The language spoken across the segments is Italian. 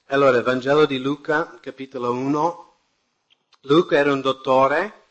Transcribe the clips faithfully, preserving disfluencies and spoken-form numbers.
Allora, Vangelo di Luca, capitolo uno. Luca era un dottore,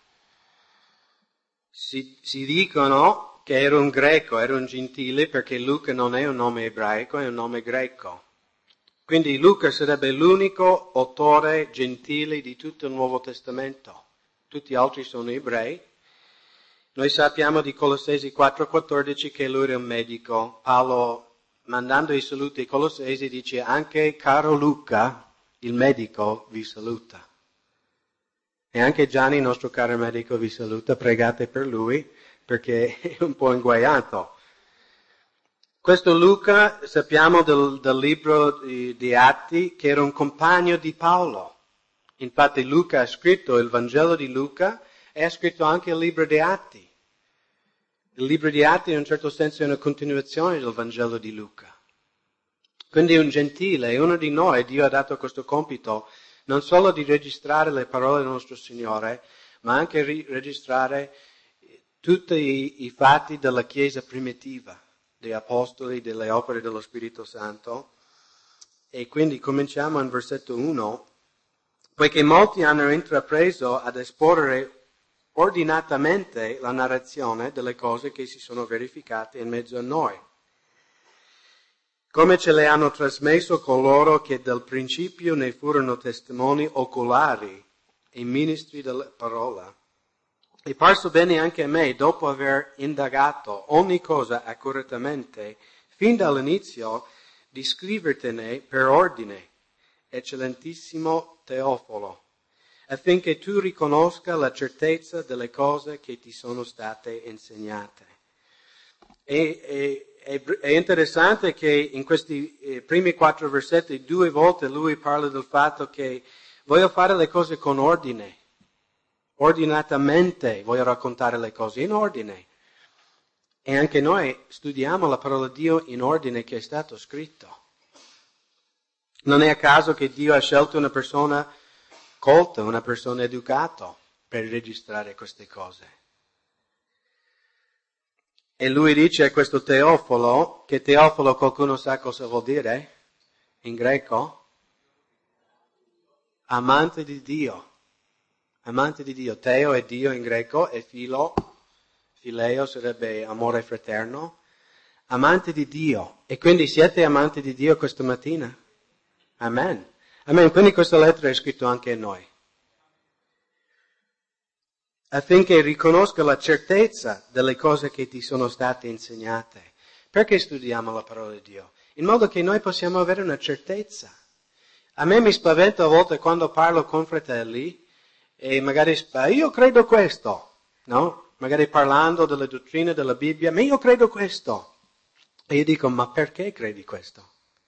si, si dicono che era un greco, era un gentile, perché Luca non è un nome ebraico, è un nome greco. Quindi Luca sarebbe l'unico autore gentile di tutto il Nuovo Testamento. Tutti gli altri sono ebrei. Noi sappiamo di Colossesi quattro quattordici che lui era un medico. Paolo, mandando i saluti ai Colossesi, dice anche caro Luca, il medico, vi saluta. E anche Gianni, il nostro caro medico, vi saluta. Pregate per lui, perché è un po' inguaiato. Questo Luca, sappiamo del, del libro di, di Atti, che era un compagno di Paolo. Infatti Luca ha scritto il Vangelo di Luca e ha scritto anche il libro di Atti. Il libro di Atti in un certo senso è una continuazione del Vangelo di Luca. Quindi è un gentile, è uno di noi. Dio ha dato questo compito non solo di registrare le parole del nostro Signore, ma anche di registrare tutti i, i fatti della Chiesa primitiva, degli Apostoli, delle opere dello Spirito Santo. E quindi cominciamo in versetto uno. Poiché molti hanno intrapreso ad esporre ordinatamente la narrazione delle cose che si sono verificate in mezzo a noi, come ce le hanno trasmesso coloro che dal principio ne furono testimoni oculari e ministri della parola. È parso bene anche a me, dopo aver indagato ogni cosa accuratamente, fin dall'inizio, di scrivertene per ordine, eccellentissimo Teofilo, affinché tu riconosca la certezza delle cose che ti sono state insegnate. E, e, è, è interessante che in questi eh, primi quattro versetti due volte lui parla del fatto che voglio fare le cose con ordine, ordinatamente voglio raccontare le cose in ordine. E anche noi studiamo la parola di Dio in ordine che è stato scritto. Non è a caso che Dio ha scelto una persona colta, una persona educata per registrare queste cose. E lui dice a questo Teofilo, che Teofilo qualcuno sa cosa vuol dire in greco? Amante di Dio. Amante di Dio. Teo è Dio in greco e filo, fileo sarebbe amore fraterno. Amante di Dio. E quindi siete amanti di Dio questa mattina? Amen. Amen. Quindi questa lettera è scritta anche a noi. Affinché riconosca la certezza delle cose che ti sono state insegnate. Perché studiamo la parola di Dio? In modo che noi possiamo avere una certezza. A me mi spaventa a volte quando parlo con fratelli e magari sparo, io credo questo, no? Magari parlando delle dottrine della Bibbia, ma io credo questo. E io dico, ma perché credi questo?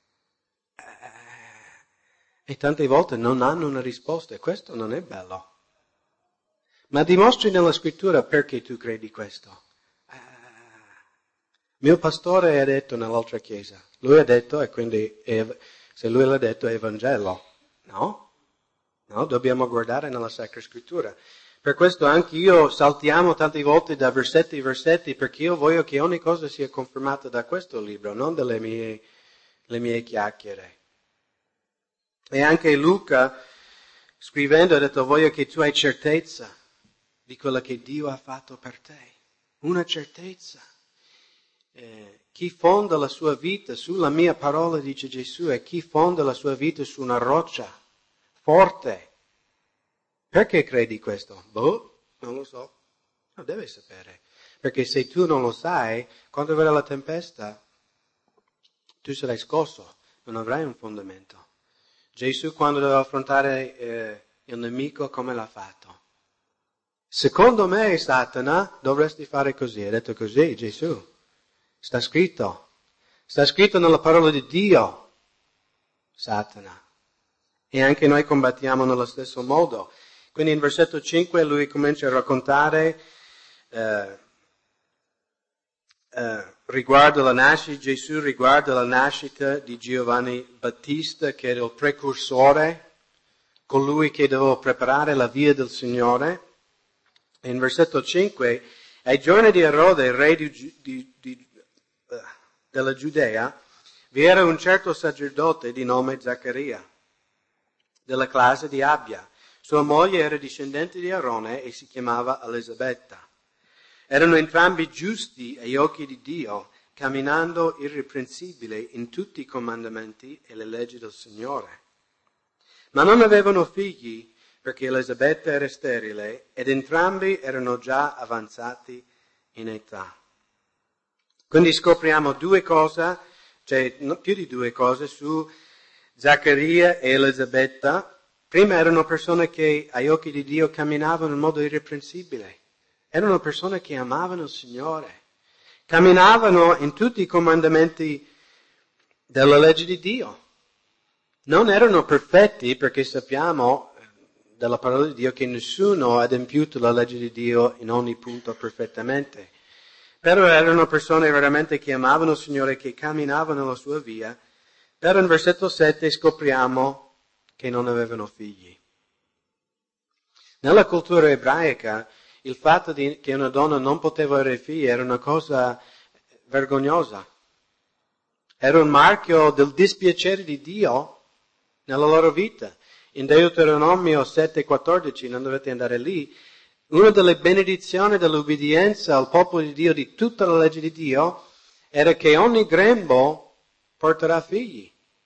E tante volte non hanno una risposta e questo non è bello. Ma dimostri nella scrittura perché tu credi questo. Eh, mio pastore ha detto nell'altra chiesa, lui ha detto e quindi è, se lui l'ha detto è Vangelo. No? No, dobbiamo guardare nella Sacra Scrittura. Per questo anche io saltiamo tante volte da versetti a versetti perché io voglio che ogni cosa sia confermata da questo libro, non dalle mie, le mie chiacchiere. E anche Luca, scrivendo, ha detto, voglio che tu hai certezza di quello che Dio ha fatto per te. Una certezza. Eh, chi fonda la sua vita sulla mia parola, dice Gesù, e chi fonda la sua vita su una roccia forte. Perché credi questo? Boh, non lo so. Lo devi sapere. Perché se tu non lo sai, quando verrà la tempesta, tu sarai scosso, non avrai un fondamento. Gesù quando doveva affrontare eh, il nemico, come l'ha fatto? Secondo me, Satana, dovresti fare così. Ha detto così Gesù. Sta scritto. Sta scritto nella parola di Dio, Satana. E anche noi combattiamo nello stesso modo. Quindi in versetto cinque lui comincia a raccontare eh, eh, riguardo la nascita, Gesù riguardo la nascita di Giovanni Battista, che era il precursore, colui che doveva preparare la via del Signore. E in versetto cinque, ai giorni di Erode, re di, di, di, uh, della Giudea, vi era un certo sacerdote di nome Zaccaria, della classe di Abia. Sua moglie era discendente di Aarone e si chiamava Elisabetta. Erano entrambi giusti agli occhi di Dio, camminando irreprensibili in tutti i comandamenti e le leggi del Signore. Ma non avevano figli, perché Elisabetta era sterile, ed entrambi erano già avanzati in età. Quindi scopriamo due cose, cioè no, più di due cose, su Zaccaria e Elisabetta. Prima erano persone che agli occhi di Dio camminavano in modo irreprensibile. Erano persone che amavano il Signore. Camminavano in tutti i comandamenti della legge di Dio. Non erano perfetti perché sappiamo dalla parola di Dio che nessuno ha adempiuto la legge di Dio in ogni punto perfettamente. Però erano persone veramente che amavano il Signore, che camminavano la sua via. Però in versetto sette scopriamo che non avevano figli. Nella cultura ebraica il fatto di, che una donna non poteva avere figli era una cosa vergognosa. Era un marchio del dispiacere di Dio nella loro vita. In Deuteronomio sette quattordici, non dovete andare lì, una delle benedizioni dell'obbedienza al popolo di Dio, di tutta la legge di Dio, era che ogni grembo porterà figli.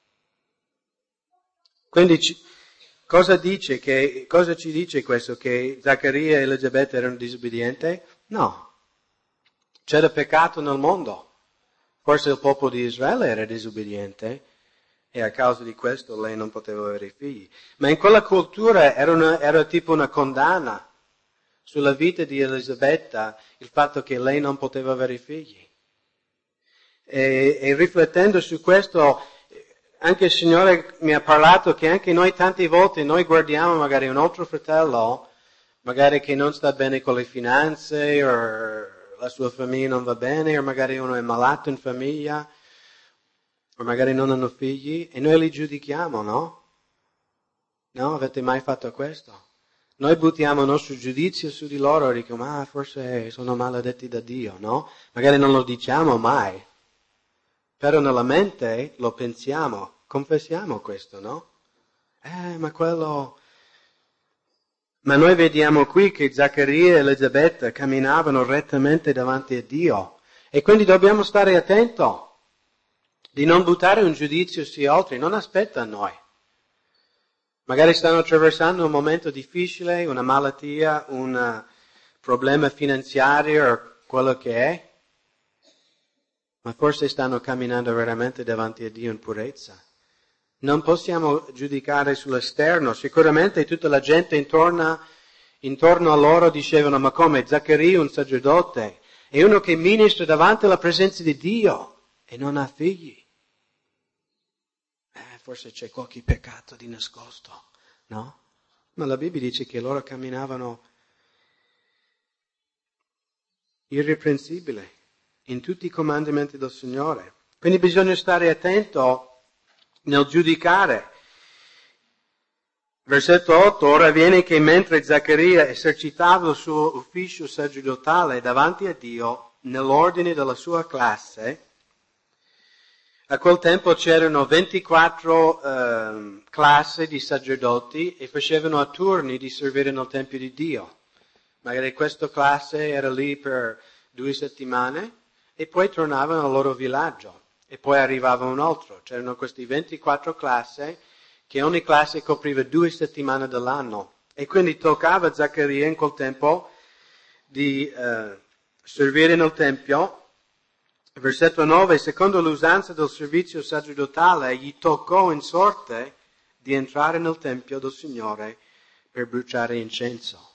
Quindi cosa dice che, cosa ci dice questo? Che Zaccaria e Elisabetta erano disobbedienti? No. C'era peccato nel mondo. Forse il popolo di Israele era disobbediente e a causa di questo lei non poteva avere figli. Ma in quella cultura era, una, era tipo una condanna sulla vita di Elisabetta il fatto che lei non poteva avere figli. E, e riflettendo su questo, anche il Signore mi ha parlato che anche noi tante volte noi guardiamo magari un altro fratello, magari che non sta bene con le finanze, o la sua famiglia non va bene, o magari uno è malato in famiglia, o magari non hanno figli, e noi li giudichiamo, no? No, avete mai fatto questo? Noi buttiamo il nostro giudizio su di loro e diciamo, ah, forse sono maledetti da Dio, no? Magari non lo diciamo mai, però nella mente lo pensiamo, confessiamo questo, no? Eh, ma quello... Ma noi vediamo qui che Zaccaria e Elisabetta camminavano rettamente davanti a Dio, e quindi dobbiamo stare attenti di non buttare un giudizio sugli altri, non aspetta a noi. Magari stanno attraversando un momento difficile, una malattia, un problema finanziario o quello che è, ma forse stanno camminando veramente davanti a Dio in purezza. Non possiamo giudicare sull'esterno, sicuramente tutta la gente intorno, intorno a loro dicevano, ma come Zaccaria, un sacerdote, è uno che ministra davanti alla presenza di Dio e non ha figli. Eh, forse c'è qualche peccato di nascosto, no? Ma la Bibbia dice che loro camminavano irreprensibili in tutti i comandamenti del Signore. Quindi bisogna stare attento nel giudicare. Versetto otto, ora avviene che mentre Zaccaria esercitava il suo ufficio sacerdotale davanti a Dio, nell'ordine della sua classe, a quel tempo c'erano ventiquattro eh, classi di sacerdoti e facevano a turni di servire nel Tempio di Dio. Magari questa classe era lì per due settimane e poi tornavano al loro villaggio e poi arrivava un altro. C'erano questi ventiquattro classi che ogni classe copriva due settimane dell'anno e quindi toccava a Zaccaria in quel tempo di eh, servire nel Tempio. Versetto nove, secondo l'usanza del servizio sacerdotale, gli toccò in sorte di entrare nel Tempio del Signore per bruciare incenso.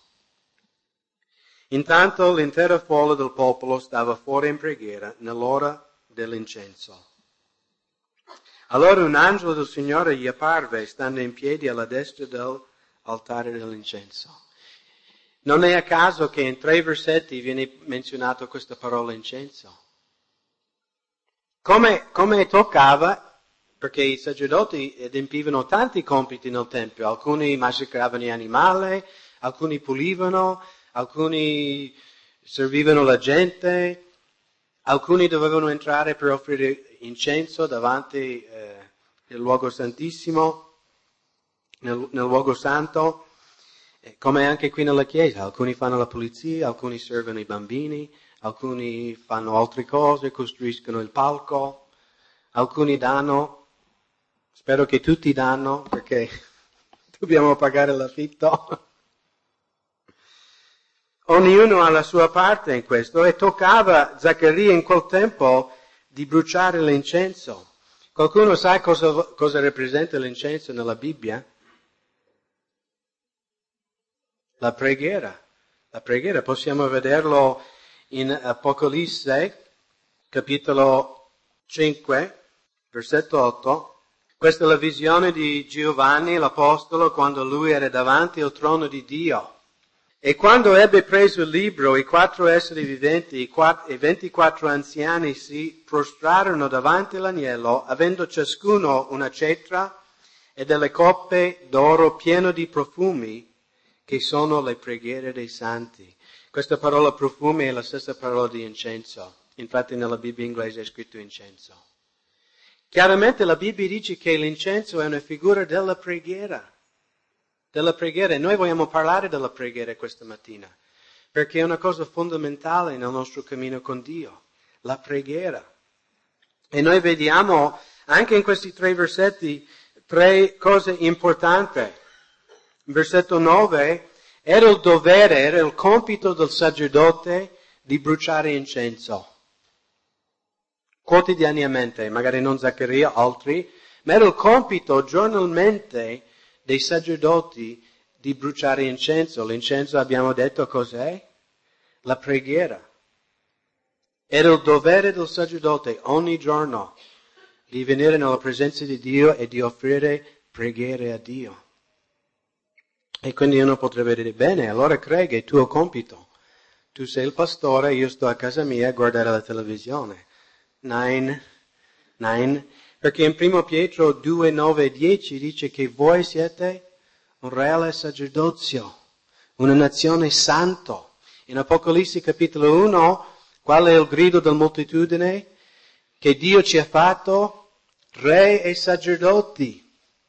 Intanto l'intera folla del popolo stava fuori in preghiera nell'ora dell'incenso. Allora un angelo del Signore gli apparve stando in piedi alla destra dell'altare dell'incenso. Non è a caso che in tre versetti viene menzionato questa parola incenso. Come, come toccava, perché i sacerdoti adempivano tanti compiti nel Tempio, alcuni massacravano gli animali, alcuni pulivano, alcuni servivano la gente, alcuni dovevano entrare per offrire incenso davanti eh, al luogo santissimo. nel, nel luogo santo, come anche qui nella chiesa. Alcuni fanno la pulizia, alcuni servono i bambini, alcuni fanno altre cose, costruiscono il palco, alcuni danno, spero che tutti danno perché dobbiamo pagare l'affitto. Ognuno ha la sua parte in questo e toccava a Zaccaria in quel tempo di bruciare l'incenso. Qualcuno sa cosa, cosa rappresenta l'incenso nella Bibbia? La preghiera. La preghiera, possiamo vederlo in Apocalisse, capitolo cinque, versetto otto. Questa è la visione di Giovanni, l'Apostolo, quando lui era davanti al trono di Dio. E quando ebbe preso il libro, i quattro esseri viventi i quattro, e ventiquattro anziani si prostrarono davanti all'agnello, avendo ciascuno una cetra e delle coppe d'oro pieno di profumi, che sono le preghiere dei santi. Questa parola profumi è la stessa parola di incenso. Infatti nella Bibbia inglese è scritto incenso. Chiaramente la Bibbia dice che l'incenso è una figura della preghiera. Della preghiera, e noi vogliamo parlare della preghiera questa mattina, perché è una cosa fondamentale nel nostro cammino con Dio, la preghiera. E noi vediamo anche in questi tre versetti tre cose importanti. Versetto nove, era il dovere, era il compito del sacerdote di bruciare incenso. Quotidianamente, magari non Zaccaria, altri, ma era il compito giornalmente dei sacerdoti di bruciare incenso. L'incenso, abbiamo detto, cos'è? La preghiera. Era il dovere del sacerdote ogni giorno di venire nella presenza di Dio e di offrire preghiere a Dio. E quindi uno potrebbe dire, bene, allora Craig, è il tuo compito. Tu sei il pastore, io sto a casa mia a guardare la televisione. Nine, nine. Perché in primo Pietro due, nove e dieci dice che voi siete un reale sacerdozio, una nazione santo. In Apocalisse capitolo uno, qual è il grido della moltitudine? Che Dio ci ha fatto re e sacerdoti.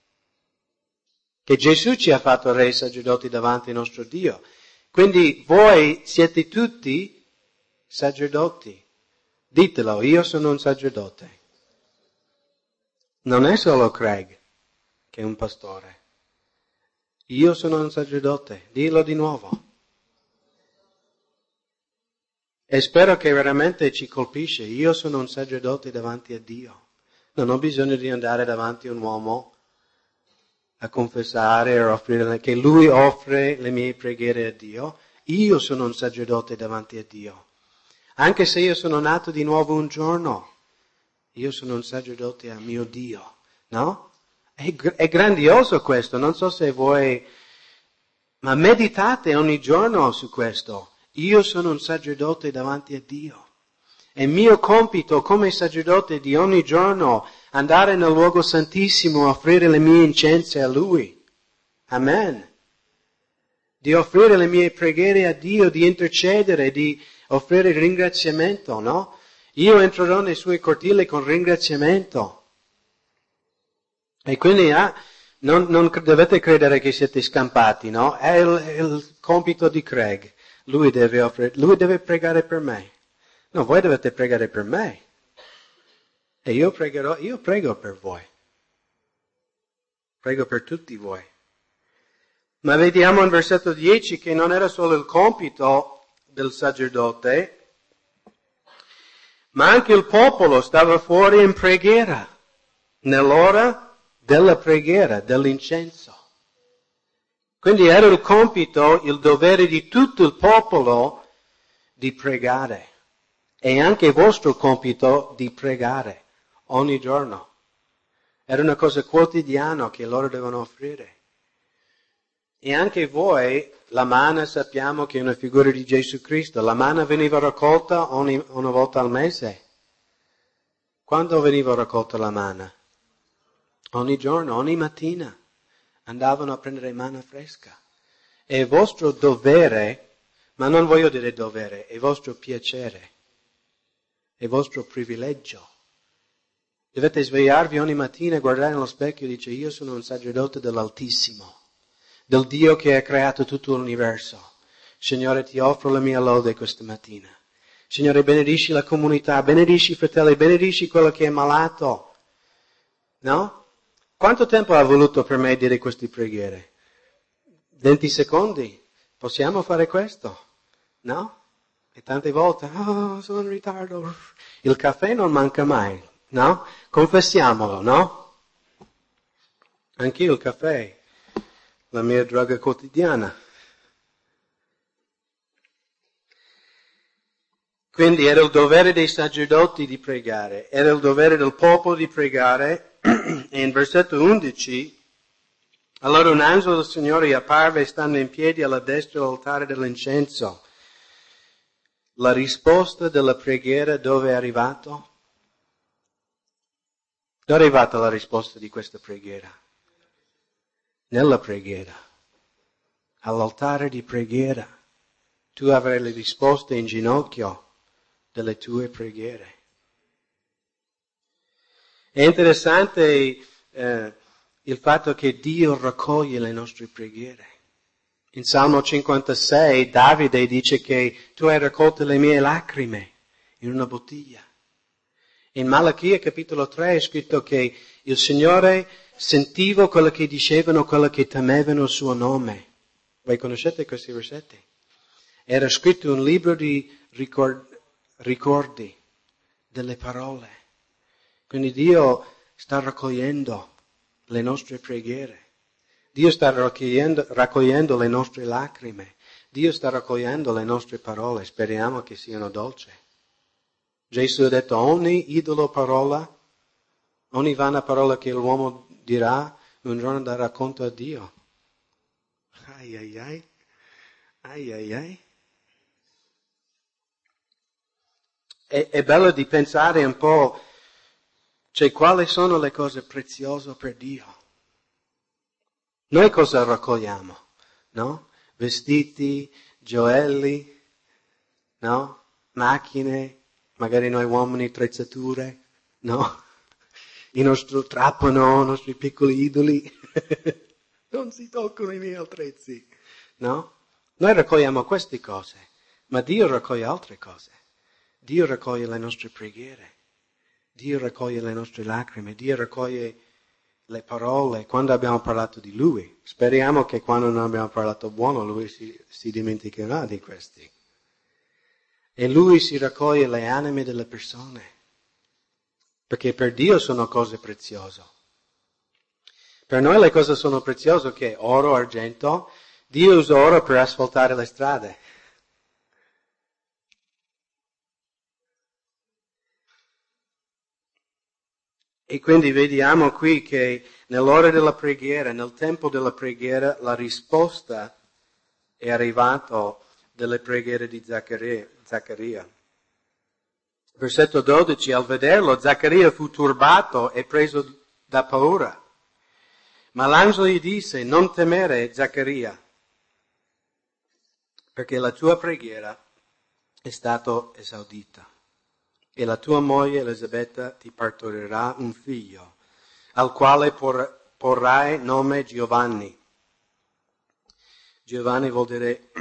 Che Gesù ci ha fatto re e sacerdoti davanti al nostro Dio. Quindi voi siete tutti sacerdoti. Ditelo, io sono un sacerdote. Non è solo Craig che è un pastore. Io sono un sacerdote. Dillo di nuovo. E spero che veramente ci colpisce. Io sono un sacerdote davanti a Dio. Non ho bisogno di andare davanti a un uomo a confessare o offrire, che lui offre le mie preghiere a Dio. Io sono un sacerdote davanti a Dio. Anche se io sono nato di nuovo un giorno. Io sono un sacerdote a mio Dio, no? È, è grandioso questo, non so se voi, ma meditate ogni giorno su questo. Io sono un sacerdote davanti a Dio. È mio compito come sacerdote di ogni giorno andare nel luogo santissimo, offrire le mie incense a Lui. Amen. Di offrire le mie preghiere a Dio, di intercedere, di offrire ringraziamento, no? Io entrerò nei suoi cortili con ringraziamento. E quindi ah, non, non dovete credere che siete scampati, no? È il, è il compito di Craig. Lui deve offrire, lui deve pregare per me. No, voi dovete pregare per me. E io pregherò, io prego per voi. Prego per tutti voi. Ma vediamo in versetto dieci che non era solo il compito del sacerdote, ma anche il popolo stava fuori in preghiera, nell'ora della preghiera, dell'incenso. Quindi era il compito, il dovere di tutto il popolo di pregare. E anche il vostro compito di pregare ogni giorno. Era una cosa quotidiana che loro devono offrire. E anche voi, la manna sappiamo che è una figura di Gesù Cristo. La manna veniva raccolta ogni, una volta al mese. Quando veniva raccolta la manna? Ogni giorno, ogni mattina. Andavano a prendere manna fresca. È il vostro dovere, ma non voglio dire dovere, è il vostro piacere, è il vostro privilegio Dovete svegliarvi ogni mattina e guardare nello specchio e dice io sono un sacerdote dell'Altissimo, del Dio che ha creato tutto l'universo. Signore, ti offro la mia lode questa mattina. Signore, benedici la comunità, benedici i fratelli, benedici quello che è malato. No? Quanto tempo ha voluto per me dire queste preghiere? venti secondi? Possiamo fare questo? No? E tante volte, oh, sono in ritardo. Il caffè non manca mai, no? Confessiamolo, no? Anch'io il caffè, la mia droga quotidiana. Quindi era il dovere dei sacerdoti di pregare, era il dovere del popolo di pregare, e in versetto undici, allora un angelo del Signore apparve stando in piedi alla destra dell'altare dell'incenso. La risposta della preghiera dove è arrivato? Dove è arrivata la risposta di questa preghiera? Nella preghiera, all'altare di preghiera. Tu avrai le risposte in ginocchio delle tue preghiere. È interessante eh, il fatto che Dio raccoglie le nostre preghiere. In Salmo cinquantasei Davide dice che tu hai raccolto le mie lacrime in una bottiglia. In Malachia capitolo tre è scritto che il Signore sentiva quello che dicevano, quello che temevano il suo nome. Voi conoscete questi versetti? Era scritto un libro di ricord- ricordi delle parole. Quindi Dio sta raccogliendo le nostre preghiere. Dio sta raccogliendo, raccogliendo le nostre lacrime. Dio sta raccogliendo le nostre parole. Speriamo che siano dolci. Gesù ha detto ogni idolo parola, ogni vana parola che l'uomo dirà, un giorno darà conto a Dio. Ai ai ai, ai ai ai. È, è bello di pensare un po', cioè quali sono le cose preziose per Dio. Noi cosa raccogliamo? No? Vestiti, gioielli, no? Macchine, magari noi uomini attrezzature, no? Il nostro trapano, i nostri piccoli idoli. Non si toccano i miei attrezzi, no? Noi raccogliamo queste cose, ma Dio raccoglie altre cose. Dio raccoglie le nostre preghiere. Dio raccoglie le nostre lacrime. Dio raccoglie le parole quando abbiamo parlato di Lui. Speriamo che quando non abbiamo parlato buono Lui si, si dimenticherà di questi. E Lui si raccoglie le anime delle persone, perché per Dio sono cose preziose. Per noi le cose sono preziose che oro, argento. Dio usa oro per asfaltare le strade. E quindi vediamo qui che nell'ora della preghiera, nel tempo della preghiera, la risposta è arrivata delle preghiere di Zaccaria. Zaccaria. Versetto dodici, al vederlo, Zaccaria fu turbato e preso da paura. Ma l'angelo gli disse, non temere, Zaccaria, perché la tua preghiera è stata esaudita. E la tua moglie Elisabetta ti partorirà un figlio, al quale por- porrai nome Giovanni. Giovanni vuol dire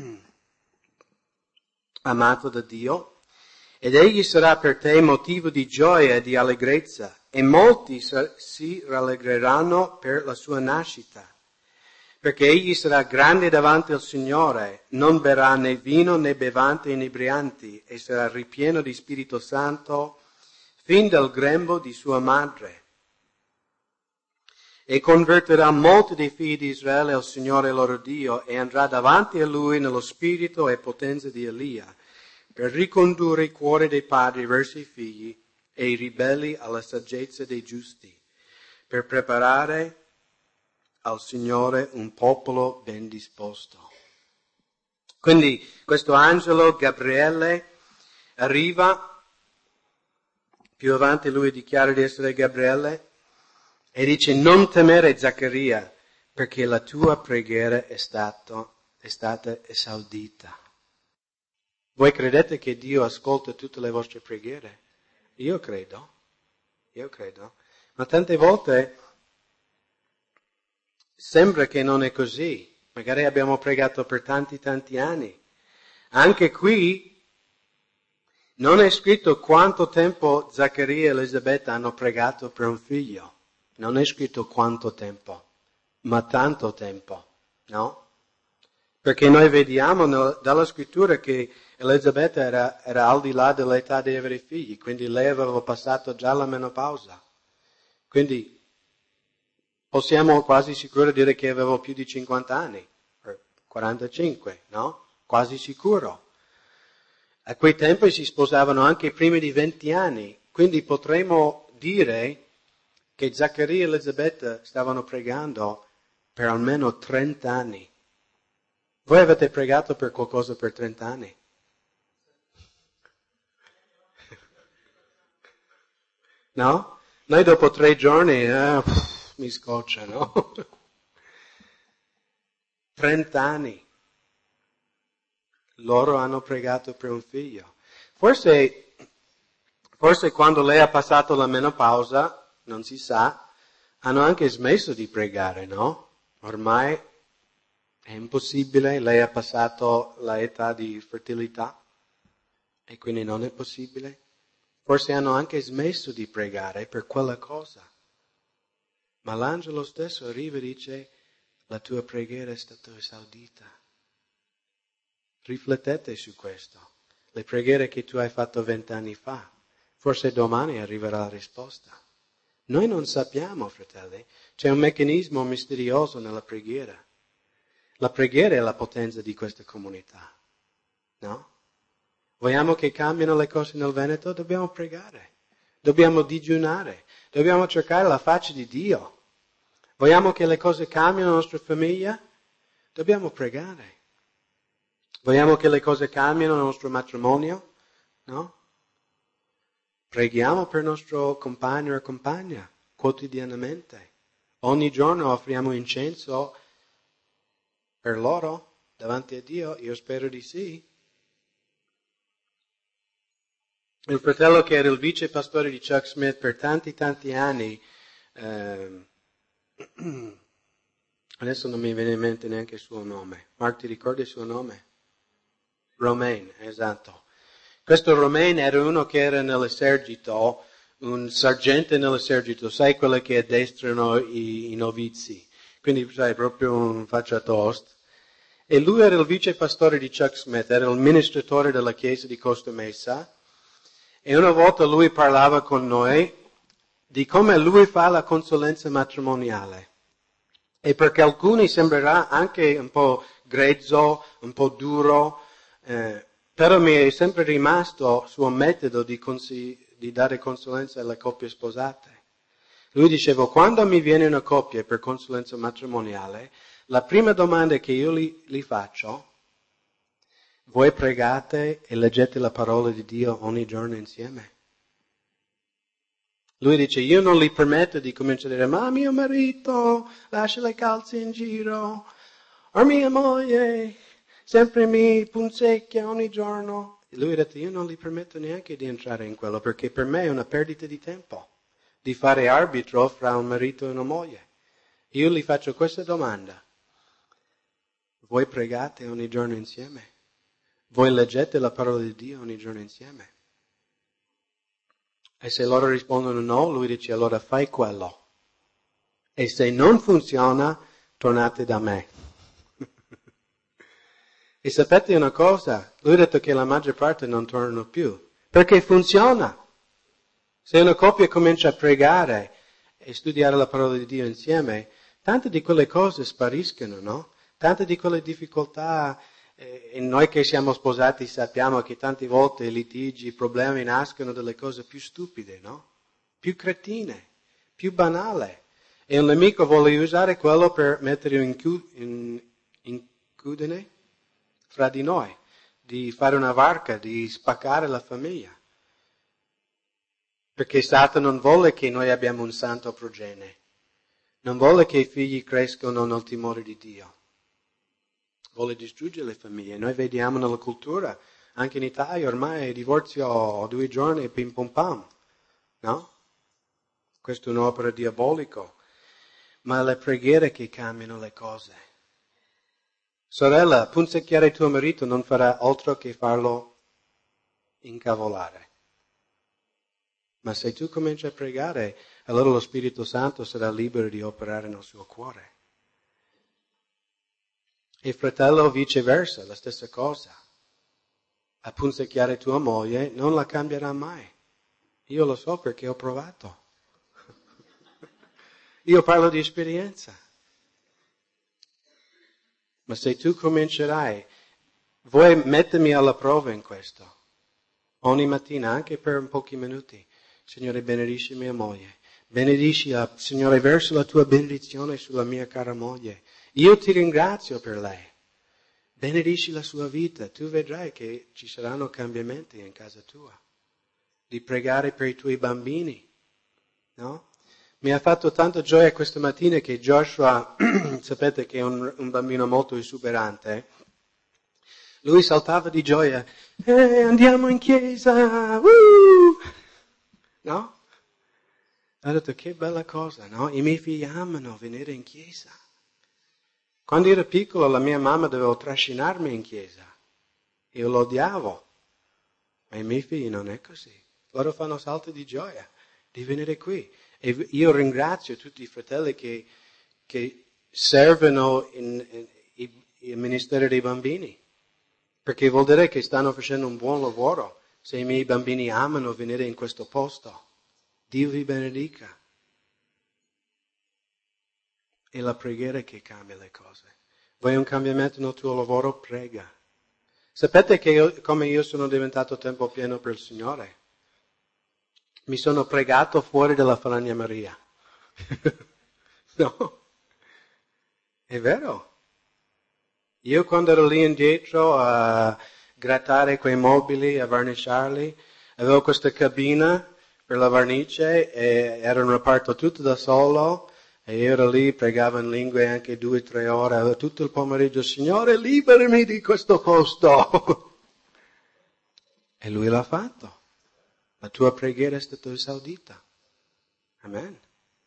amato da Dio, ed egli sarà per te motivo di gioia e di allegrezza, e molti si rallegreranno per la sua nascita, perché egli sarà grande davanti al Signore, non berrà né vino né bevande inebrianti, e sarà ripieno di Spirito Santo fin dal grembo di sua madre. E convertirà molti dei figli di Israele al Signore loro Dio, e andrà davanti a Lui nello spirito e potenza di Elia, per ricondurre i cuori dei padri verso i figli e i ribelli alla saggezza dei giusti, per preparare al Signore un popolo ben disposto. Quindi questo angelo Gabriele arriva, più avanti lui dichiara di essere Gabriele, e dice non temere Zaccaria, perché la tua preghiera è, stato, è stata esaudita. Voi credete che Dio ascolta tutte le vostre preghiere? Io credo. io credo. Ma tante volte sembra che non è così. Magari abbiamo pregato per tanti tanti anni. Anche qui non è scritto quanto tempo Zaccaria e Elisabetta hanno pregato per un figlio. Non è scritto quanto tempo, ma tanto tempo, no? Perché noi vediamo nel, dalla scrittura che Elisabetta era, era al di là dell'età di avere figli, quindi lei aveva passato già la menopausa. Quindi possiamo quasi sicuro dire che aveva più di cinquanta anni, quarantacinque, no? Quasi sicuro. A quei tempi si sposavano anche prima di venti anni, quindi potremmo dire che Zaccaria e Elisabetta stavano pregando per almeno trenta anni. Voi avete pregato per qualcosa per trenta anni? No? Noi dopo tre giorni, eh, pff, mi scoccia, no? trenta anni. Loro hanno pregato per un figlio. Forse, forse quando lei ha passato la menopausa, non si sa, hanno anche smesso di pregare, no? Ormai è impossibile, lei ha passato l'età di fertilità e quindi non è possibile. Forse hanno anche smesso di pregare per quella cosa. Ma l'angelo stesso arriva e dice, la tua preghiera è stata esaudita. Riflettete su questo. Le preghiere che tu hai fatto vent'anni fa, forse domani arriverà la risposta. Noi non sappiamo, fratelli, c'è un meccanismo misterioso nella preghiera. La preghiera è la potenza di questa comunità, no? Vogliamo che cambino le cose nel Veneto? Dobbiamo pregare, dobbiamo digiunare, dobbiamo cercare la faccia di Dio. Vogliamo che le cose cambino nella nostra famiglia? Dobbiamo pregare. Vogliamo che le cose cambino nel nostro matrimonio? No? Preghiamo per il nostro compagno o compagna quotidianamente. Ogni giorno offriamo incenso per loro davanti a Dio? Io spero di sì. Il fratello che era il vice pastore di Chuck Smith per tanti tanti anni, eh, adesso non mi viene in mente neanche il suo nome. Mark, ti ricordi il suo nome? Romain, esatto. Questo Romain era uno che era nell'esercito, un sergente nell'esercito, sai quello che addestrano i, i novizi. Quindi sai, proprio un faccia toast. E lui era il vice pastore di Chuck Smith, era il amministratore della chiesa di Costa Mesa. E una volta lui parlava con noi di come lui fa la consulenza matrimoniale. E perché alcuni sembrerà anche un po' grezzo, un po' duro, eh, però mi è sempre rimasto il suo metodo di, consi- di dare consulenza alle coppie sposate. Lui diceva, quando mi viene una coppia per consulenza matrimoniale, la prima domanda che io gli, gli faccio, voi pregate e leggete la parola di Dio ogni giorno insieme? Lui dice, io non gli permetto di cominciare a dire, ma mio marito lascia le calze in giro, o mia moglie sempre mi punzecchia ogni giorno. E lui ha detto, io non gli permetto neanche di entrare in quello, perché per me è una perdita di tempo, di fare arbitro fra un marito e una moglie. Io gli faccio questa domanda, voi pregate ogni giorno insieme? Voi leggete la parola di Dio ogni giorno insieme? E se loro rispondono no, lui dice allora fai quello. E se non funziona, tornate da me. E sapete una cosa? Lui ha detto che la maggior parte non tornano più. Perché funziona. Se una coppia comincia a pregare e studiare la parola di Dio insieme, tante di quelle cose spariscono, no? Tante di quelle difficoltà. E noi che siamo sposati sappiamo che tante volte i litigi, i problemi nascono dalle cose più stupide, no? Più cretine, più banali. E un nemico vuole usare quello per mettere in, in, in cudine fra di noi, di fare una varca, di spaccare la famiglia. Perché Satana non vuole che noi abbiamo un santo progenie. Non vuole che i figli crescano nel timore di Dio. Vuole distruggere le famiglie. Noi vediamo nella cultura, anche in Italia, ormai il divorzio due giorni, pim pum pam, no? Questa è un'opera diabolica, ma è le preghiere che cambiano le cose. Sorella, punzecchiare tuo marito non farà altro che farlo incavolare. Ma se tu cominci a pregare, allora lo Spirito Santo sarà libero di operare nel suo cuore. E fratello viceversa, la stessa cosa. A punzecchiare tua moglie non la cambierà mai. Io lo so perché ho provato. Io parlo di esperienza. Ma se tu comincerai, vuoi mettermi alla prova in questo? Ogni mattina, anche per un pochi minuti. Signore, benedici mia moglie. Benedici, la, Signore, verso la tua benedizione sulla mia cara moglie. Io ti ringrazio per lei. Benedici la sua vita. Tu vedrai che ci saranno cambiamenti in casa tua. Di pregare per i tuoi bambini, no? Mi ha fatto tanta gioia questa mattina che Joshua, sapete che è un, un bambino molto esuberante, lui saltava di gioia, eh, andiamo in chiesa, uh! No? Ha detto che bella cosa, no? I miei figli amano venire in chiesa. Quando ero piccolo la mia mamma doveva trascinarmi in chiesa, io lo odiavo, ma i miei figli non è così, loro fanno salti di gioia di venire qui. E io ringrazio tutti i fratelli che, che servono in, in, in, in ministero dei bambini, perché vuol dire che stanno facendo un buon lavoro. Se i miei bambini amano venire in questo posto, Dio vi benedica. È la preghiera che cambia le cose. Vuoi un cambiamento nel tuo lavoro? Prega. Sapete che io, come io sono diventato tempo pieno per il Signore? Mi sono pregato fuori dalla falegnameria. No? È vero. Io quando ero lì indietro a grattare quei mobili, a verniciarli, avevo questa cabina per la vernice e era un reparto tutto da solo e io ero lì, pregavo in lingue anche due o tre ore, avevo tutto il pomeriggio, Signore liberami di questo posto. E Lui l'ha fatto. La tua preghiera è stata esaudita. Amen.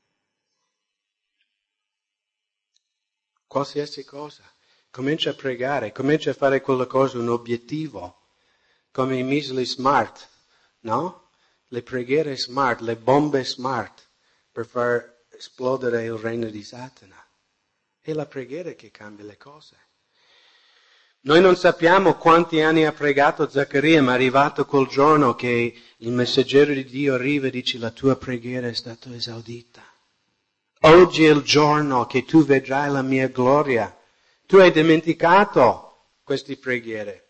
Qualsiasi cosa. Comincia a pregare, comincia a fare quella cosa un obiettivo. Come i missili smart, no? Le preghiere smart, le bombe smart per far esplodere il regno di Satana. È la preghiera che cambia le cose. Noi non sappiamo quanti anni ha pregato Zaccaria, ma è arrivato quel giorno che il messaggero di Dio arriva e dice la tua preghiera è stata esaudita. Oggi è il giorno che tu vedrai la mia gloria. Tu hai dimenticato queste preghiere.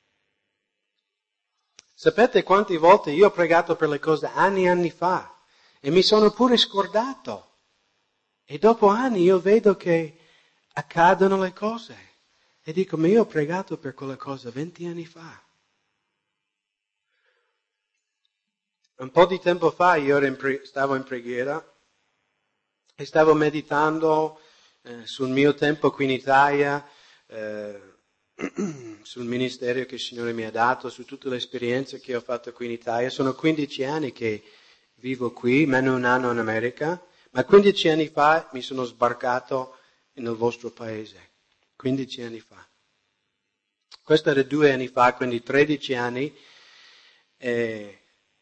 Sapete quante volte io ho pregato per le cose anni e anni fa e mi sono pure scordato. E dopo anni io vedo che accadono le cose. E dico, ma io ho pregato per quella cosa venti anni fa. Un po' di tempo fa io ero in pre- stavo in preghiera e stavo meditando eh, sul mio tempo qui in Italia, eh, sul ministero che il Signore mi ha dato, su tutte le esperienze che ho fatto qui in Italia. Sono quindici anni che vivo qui, meno un anno in America, ma quindici anni fa mi sono sbarcato nel vostro paese. quindici anni fa. Questo era due anni fa, quindi tredici anni. E,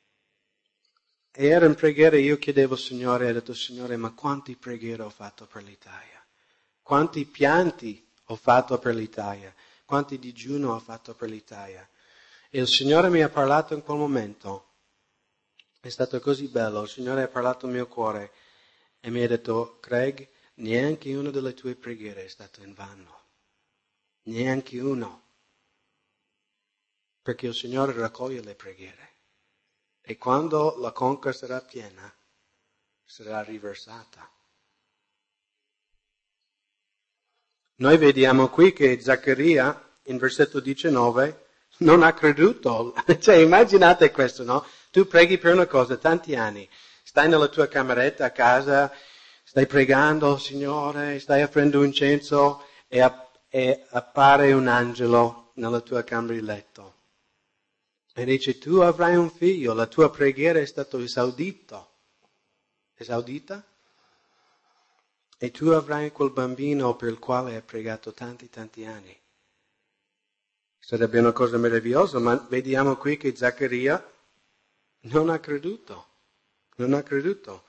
e ero in preghiera e io chiedevo al Signore, ho detto, Signore, ma quanti preghiere ho fatto per l'Italia? Quanti pianti ho fatto per l'Italia? Quanti digiuno ho fatto per l'Italia? E il Signore mi ha parlato in quel momento. È stato così bello. Il Signore ha parlato al mio cuore e mi ha detto, Craig, neanche una delle tue preghiere è stata in vano. Neanche uno. Perché il Signore raccoglie le preghiere. E quando la conca sarà piena, sarà riversata. Noi vediamo qui che Zaccaria, in versetto diciannove, non ha creduto. Cioè, immaginate questo, no? Tu preghi per una cosa tanti anni, stai nella tua cameretta a casa, stai pregando, Signore, stai offrendo incenso e, app- e appare un angelo nella tua camera di letto. E dice, tu avrai un figlio, la tua preghiera è stata esaudita. esaudita, e tu avrai quel bambino per il quale hai pregato tanti tanti anni. Sarebbe una cosa meravigliosa, ma vediamo qui che Zaccaria non ha creduto, non ha creduto.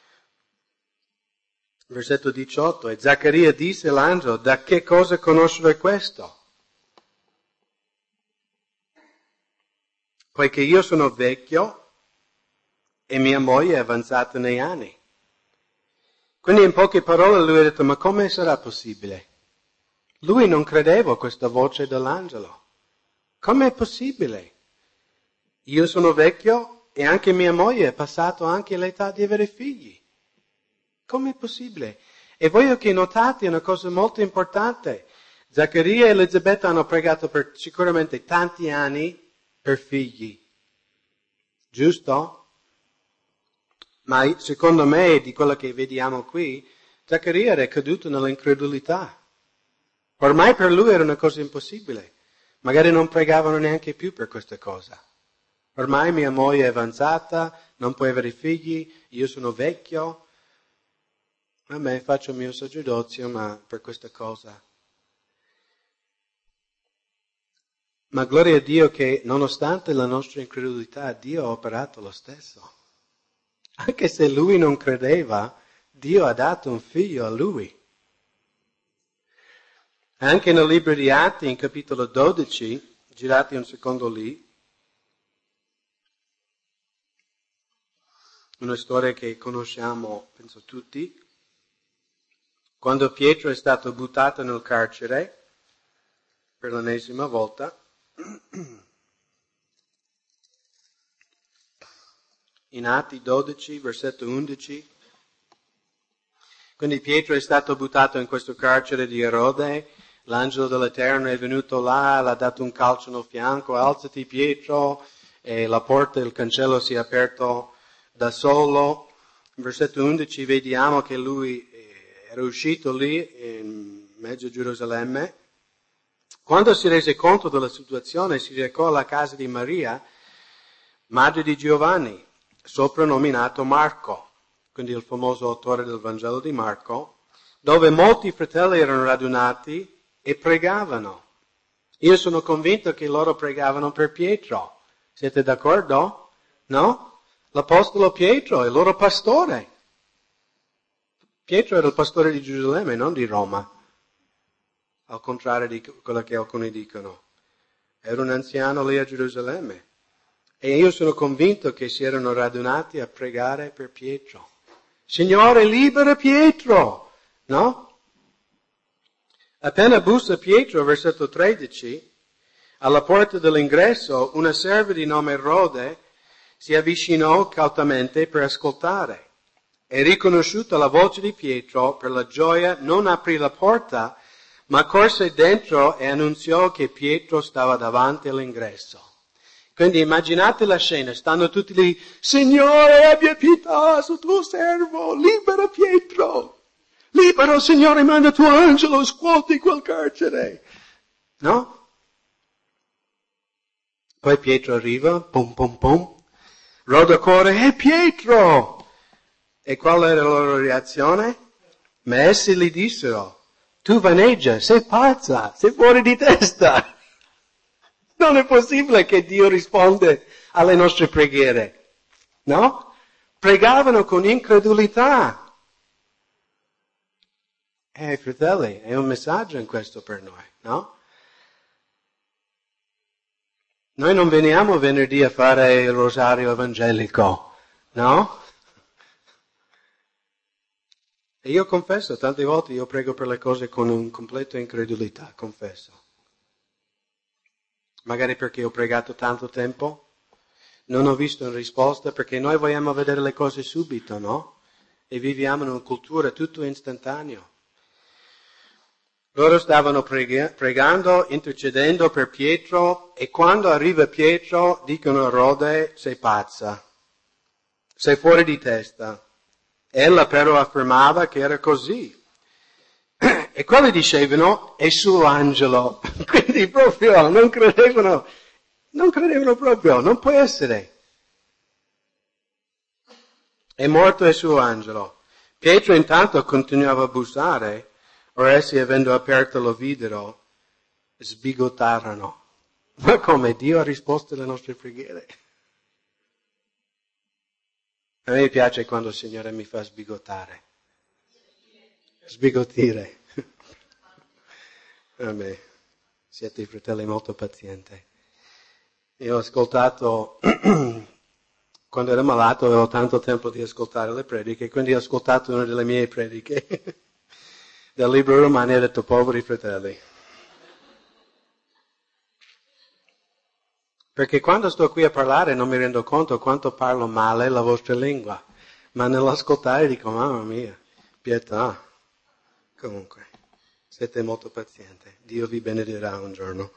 Versetto diciotto, e Zaccaria disse all'angelo, da che cosa conoscere questo? Poiché io sono vecchio e mia moglie è avanzata nei anni. Quindi in poche parole lui ha detto, ma come sarà possibile? Lui non credeva a questa voce dell'angelo. Com'è possibile? Io sono vecchio e anche mia moglie è passato anche l'età di avere figli. Com'è possibile? E voglio che notate una cosa molto importante. Zaccaria e Elisabetta hanno pregato per sicuramente tanti anni per figli. Giusto? Ma secondo me, di quello che vediamo qui, Zaccaria era caduto nell'incredulità. Ormai per lui era una cosa impossibile. Magari non pregavano neanche più per questa cosa. Ormai mia moglie è avanzata, non può avere figli, io sono vecchio. Vabbè, faccio il mio sacerdozio, ma per questa cosa. Ma gloria a Dio che nonostante la nostra incredulità, Dio ha operato lo stesso. Anche se lui non credeva, Dio ha dato un figlio a lui. Anche nel libro di Atti, in capitolo dodici, girate un secondo lì, una storia che conosciamo, penso tutti, quando Pietro è stato buttato nel carcere per l'ennesima volta, in Atti dodici, versetto undici, quindi Pietro è stato buttato in questo carcere di Erode, l'angelo dell'Eterno è venuto là, l'ha dato un calcio nel fianco, alzati Pietro, e la porta, il cancello si è aperto da solo. In versetto undici vediamo che lui era uscito lì in mezzo a Gerusalemme. Quando si rese conto della situazione, si recò alla casa di Maria, madre di Giovanni, soprannominato Marco, quindi il famoso autore del Vangelo di Marco, dove molti fratelli erano radunati e pregavano. Io sono convinto che loro pregavano per Pietro. Siete d'accordo? No? L'apostolo Pietro è il loro pastore. Pietro era il pastore di Gerusalemme, non di Roma. Al contrario di quello che alcuni dicono. Era un anziano lì a Gerusalemme. E io sono convinto che si erano radunati a pregare per Pietro. Signore, libera Pietro! No? Appena bussa Pietro, versetto tredici, alla porta dell'ingresso, una serva di nome Erode si avvicinò cautamente per ascoltare. E riconosciuta la voce di Pietro, per la gioia non aprì la porta, ma corse dentro e annunziò che Pietro stava davanti all'ingresso. Quindi immaginate la scena, stanno tutti lì, Signore, abbia pietà sul tuo servo, libera Pietro. Libero, Signore, manda tuo angelo, scuoti quel carcere. No? Poi Pietro arriva, pom pom pom, roda corre, è Pietro! E qual era la loro reazione? Ma essi gli dissero, tu vaneggia, sei pazza, sei fuori di testa. Non è possibile che Dio risponde alle nostre preghiere. No? Pregavano con incredulità. Eh, fratelli, è un messaggio in questo per noi, no? Noi non veniamo venerdì a fare il rosario evangelico, no? E io confesso, tante volte io prego per le cose con un completa incredulità, confesso. Magari perché ho pregato tanto tempo, non ho visto una risposta, perché noi vogliamo vedere le cose subito, no? E viviamo in una cultura tutto istantaneo. Loro stavano prega- pregando, intercedendo per Pietro, e quando arriva Pietro dicono a Erode, sei pazza, sei fuori di testa. Ella però affermava che era così. E quelli dicevano, è suo angelo. Quindi proprio non credevano, non credevano proprio, non può essere. È morto il suo angelo. Pietro intanto continuava a bussare, ora essi avendo aperto lo videro, sbigottarono. Ma come Dio ha risposto alle nostre preghiere? A me piace quando il Signore mi fa sbigottare. Sbigottire. Vabbè, siete fratelli molto pazienti. Io ho ascoltato, quando ero malato avevo tanto tempo di ascoltare le prediche, quindi ho ascoltato una delle mie prediche del libro Romani e ho detto, poveri fratelli. Perché quando sto qui a parlare non mi rendo conto quanto parlo male la vostra lingua, ma nell'ascoltare dico, mamma mia, pietà. Comunque, siete molto pazienti, Dio vi benedirà un giorno.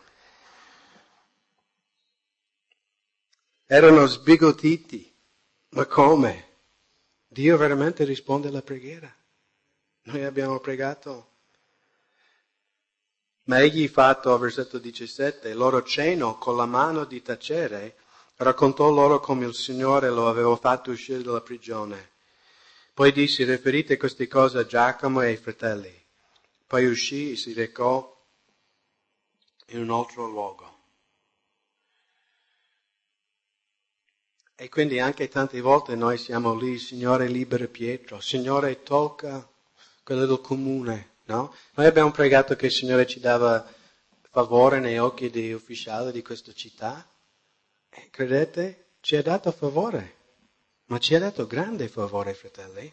Erano sbigottiti, ma come? Dio veramente risponde alla preghiera? Noi abbiamo pregato. Ma egli fatto, al versetto diciassette, loro cenò con la mano di tacere, raccontò loro come il Signore lo aveva fatto uscire dalla prigione. Poi disse, riferite queste cose a Giacomo e ai fratelli. Poi uscì e si recò in un altro luogo. E quindi anche tante volte noi siamo lì, Signore libera Pietro, Signore tocca quello del comune, no? Noi abbiamo pregato che il Signore ci dava favore nei occhi degli ufficiali di questa città. E credete? Ci ha dato favore, ma ci ha dato grande favore, fratelli.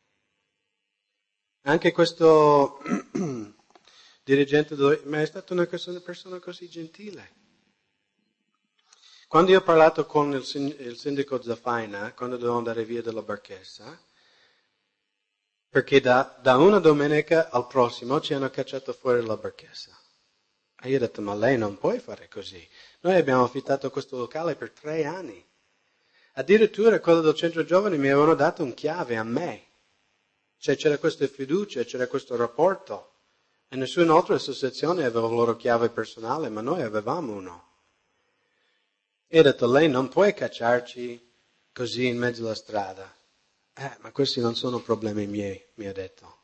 Anche questo dirigente, ma è stata una persona, una persona così gentile. Quando io ho parlato con il, il sindaco Zaffaina, quando dovevo andare via dalla barchessa, perché da, da una domenica al prossimo ci hanno cacciato fuori dalla barchessa. E io ho detto, ma lei non può fare così. Noi abbiamo affittato questo locale per tre anni. Addirittura quello del centro giovani mi avevano dato un chiave a me. Cioè c'era questa fiducia, c'era questo rapporto. E nessun'altra associazione aveva la loro chiave personale, ma noi avevamo uno. E ho detto, lei non può cacciarci così in mezzo alla strada. Eh, ma questi non sono problemi miei, mi ha detto.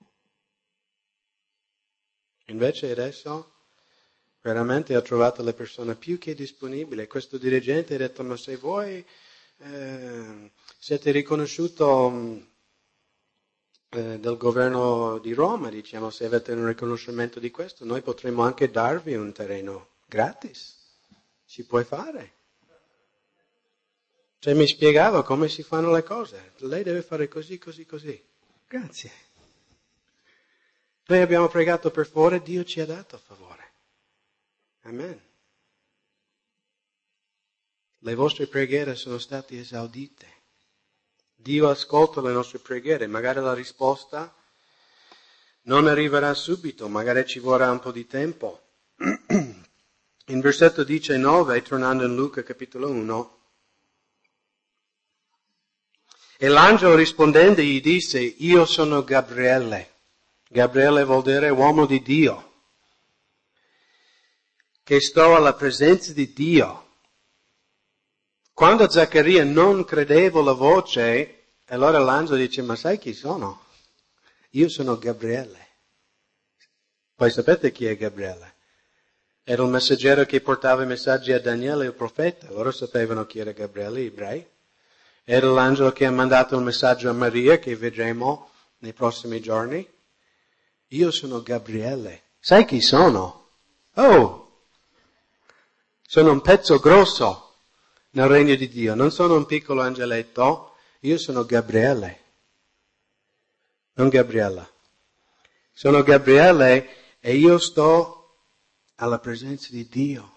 Invece adesso veramente ho trovato le persone più che disponibili. Questo dirigente ha detto, ma se voi eh, siete riconosciuto eh, del governo di Roma, diciamo, se avete un riconoscimento di questo, noi potremmo anche darvi un terreno gratis. Si può fare. Cioè mi spiegava come si fanno le cose. Lei deve fare così, così, così. Grazie. Noi abbiamo pregato per favore, Dio ci ha dato favore. Amen. Le vostre preghiere sono state esaudite. Dio ascolta le nostre preghiere. Magari la risposta non arriverà subito, magari ci vorrà un po' di tempo. In versetto diciannove, tornando in Luca capitolo uno, e l'angelo rispondendo gli disse, io sono Gabriele. Gabriele vuol dire uomo di Dio, che sto alla presenza di Dio. Quando Zaccaria non credeva la voce, allora l'angelo dice, ma sai chi sono? Io sono Gabriele. Poi sapete chi è Gabriele? Era il messaggero che portava i messaggi a Daniele, il profeta. Loro sapevano chi era Gabriele, gli ebrei. Era l'angelo che ha mandato il messaggio a Maria, che vedremo nei prossimi giorni. Io sono Gabriele. Sai chi sono? Oh! Sono un pezzo grosso nel regno di Dio. Non sono un piccolo angeletto. Io sono Gabriele. Non Gabriella. Sono Gabriele e io sto alla presenza di Dio.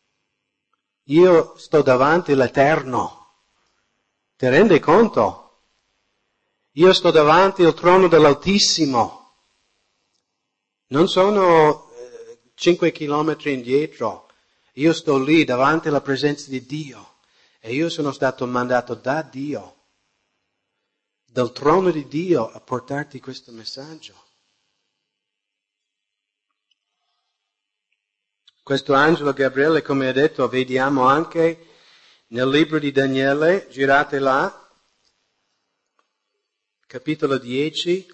Io sto davanti all'Eterno. Ti rendi conto? Io sto davanti al trono dell'Altissimo. Non sono eh, cinque chilometri indietro. Io sto lì davanti alla presenza di Dio. E io sono stato mandato da Dio, dal trono di Dio, a portarti questo messaggio. Questo angelo Gabriele, come ho detto, vediamo anche nel libro di Daniele, girate là, capitolo dieci,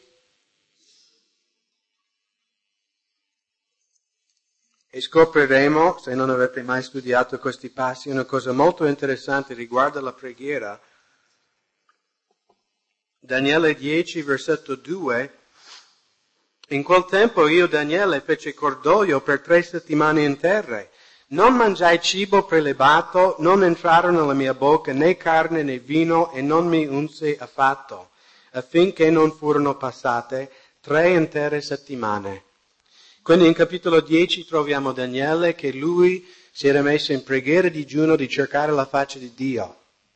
e scopriremo, se non avete mai studiato questi passi, una cosa molto interessante riguardo alla preghiera. Daniele dieci, versetto due. In quel tempo io, Daniele, feci cordoglio per tre settimane intere. Non mangiai cibo prelevato, non entrarono nella mia bocca né carne né vino e non mi unse affatto, affinché non furono passate tre intere settimane. Quindi in capitolo dieci troviamo Daniele che lui si era messo in preghiera e digiuno di cercare la faccia di Dio.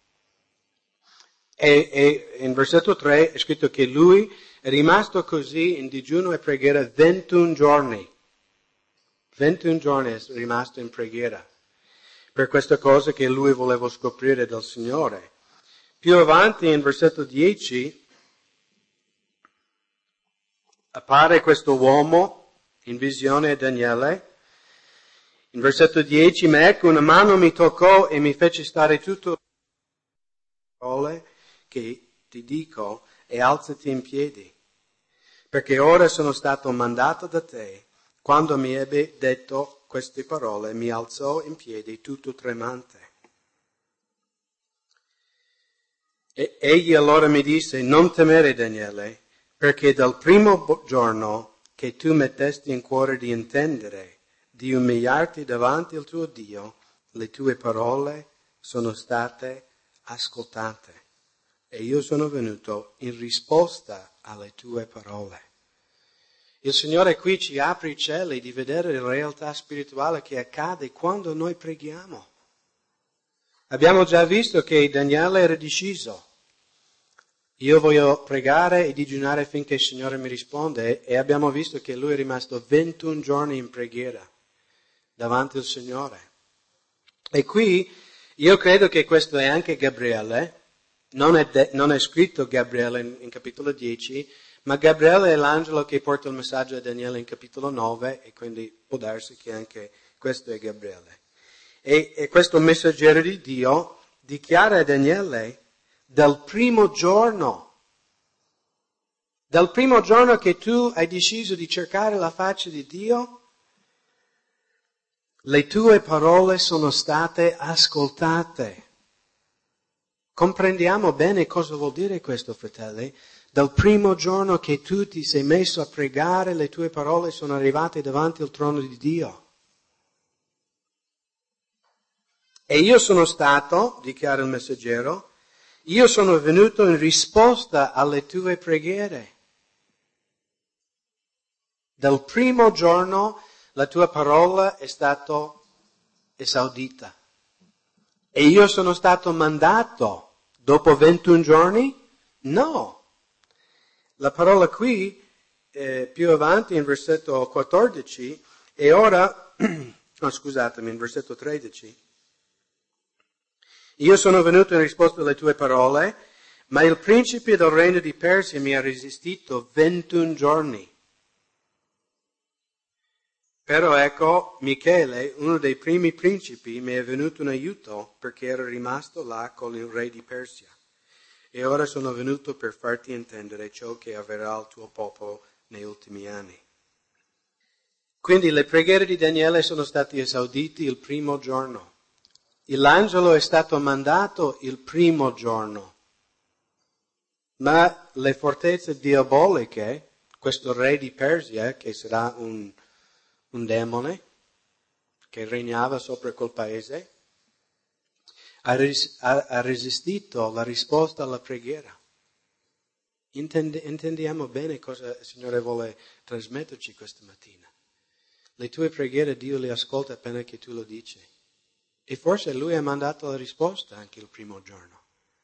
E, e in versetto tre è scritto che lui è rimasto così in digiuno e preghiera ventuno giorni. ventuno giorni è rimasto in preghiera per questa cosa che lui voleva scoprire del Signore. Più avanti in versetto dieci appare questo uomo in visione a Daniele. In versetto dieci, ma ecco una mano mi toccò e mi fece stare tutto le parole che ti dico e alzati in piedi, perché ora sono stato mandato da te. Quando mi ebbe detto queste parole, mi alzò in piedi tutto tremante. E egli allora mi disse, non temere Daniele, perché dal primo giorno che tu mettesti in cuore di intendere, di umiliarti davanti al tuo Dio, le tue parole sono state ascoltate. E io sono venuto in risposta alle tue parole. Il Signore qui ci apre i cieli di vedere la realtà spirituale che accade quando noi preghiamo. Abbiamo già visto che Daniele era deciso. Io voglio pregare e digiunare finché il Signore mi risponde, e abbiamo visto che lui è rimasto ventuno giorni in preghiera davanti al Signore. E qui io credo che questo è anche Gabriele. Non è, de- non è scritto Gabriele in, in capitolo dieci, ma Gabriele è l'angelo che porta il messaggio a Daniele in capitolo nove, e quindi può darsi che anche questo è Gabriele. E, e questo messaggero di Dio dichiara a Daniele dal primo giorno, dal primo giorno che tu hai deciso di cercare la faccia di Dio, le tue parole sono state ascoltate. Comprendiamo bene cosa vuol dire questo, fratelli? Dal primo giorno che tu ti sei messo a pregare, le tue parole sono arrivate davanti al trono di Dio. E io sono stato, dichiara il messaggero, io sono venuto in risposta alle tue preghiere. Dal primo giorno la tua parola è stata esaudita. E io sono stato mandato dopo ventuno giorni? No. La parola qui, eh, più avanti in versetto quattordici, e ora, no, scusatemi, in versetto tredici, io sono venuto in risposta alle tue parole, ma il principe del regno di Persia mi ha resistito ventuno giorni. Però ecco, Michele, uno dei primi principi, mi è venuto in aiuto perché ero rimasto là con il re di Persia. E ora sono venuto per farti intendere ciò che avverrà al tuo popolo negli ultimi anni. Quindi le preghiere di Daniele sono state esaudite il primo giorno. L'angelo è stato mandato il primo giorno. Ma le fortezze diaboliche, questo re di Persia, che sarà un, un demone, che regnava sopra quel paese, ha, res, ha, ha resistito la risposta alla preghiera. Intendi, intendiamo bene cosa il Signore vuole trasmetterci questa mattina. Le tue preghiere Dio le ascolta appena che tu lo dici. E forse Lui ha mandato la risposta anche il primo giorno.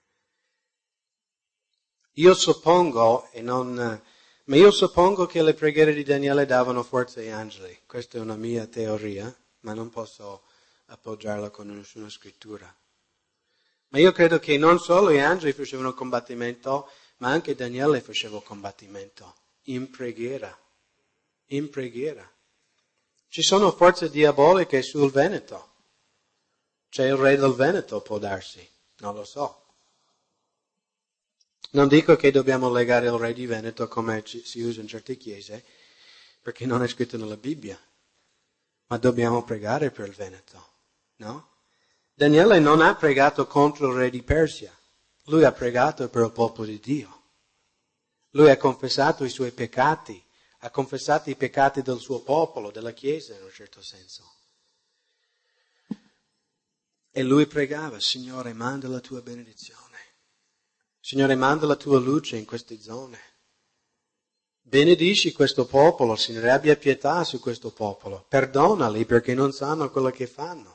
Io suppongo, e non, ma io suppongo che le preghiere di Daniele davano forza agli angeli. Questa è una mia teoria, ma non posso appoggiarla con nessuna scrittura. Ma io credo che non solo gli angeli facevano combattimento, ma anche Daniele faceva combattimento in preghiera. In preghiera. Ci sono forze diaboliche sul Veneto. C'è il re del Veneto, può darsi, non lo so. Non dico che dobbiamo legare il re di Veneto come ci, si usa in certe chiese, perché non è scritto nella Bibbia, ma dobbiamo pregare per il Veneto, no? Daniele non ha pregato contro il re di Persia, lui ha pregato per il popolo di Dio. Lui ha confessato i suoi peccati, ha confessato i peccati del suo popolo, della Chiesa in un certo senso. E lui pregava, Signore, manda la tua benedizione. Signore, manda la tua luce in queste zone. Benedici questo popolo, Signore, abbia pietà su questo popolo. Perdonali perché non sanno quello che fanno.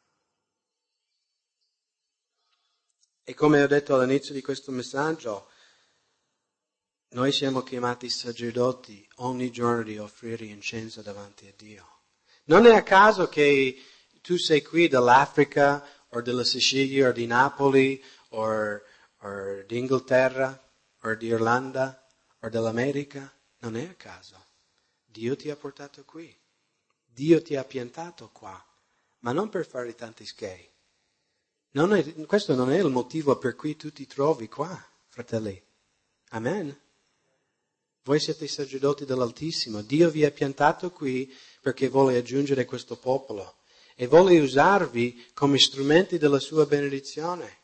E come ho detto all'inizio di questo messaggio, noi siamo chiamati sacerdoti ogni giorno di offrire incenso davanti a Dio. Non è a caso che tu sei qui dall'Africa, o della Sicilia, o di Napoli, o, o di Inghilterra, o di Irlanda, o dell'America. Non è a caso. Dio ti ha portato qui. Dio ti ha piantato qua. Ma non per fare tanti schei. Non è, questo non è il motivo per cui tu ti trovi qua, fratelli. Amen. Voi siete sacerdoti dell'Altissimo. Dio vi ha piantato qui perché vuole aggiungere questo popolo e vuole usarvi come strumenti della sua benedizione.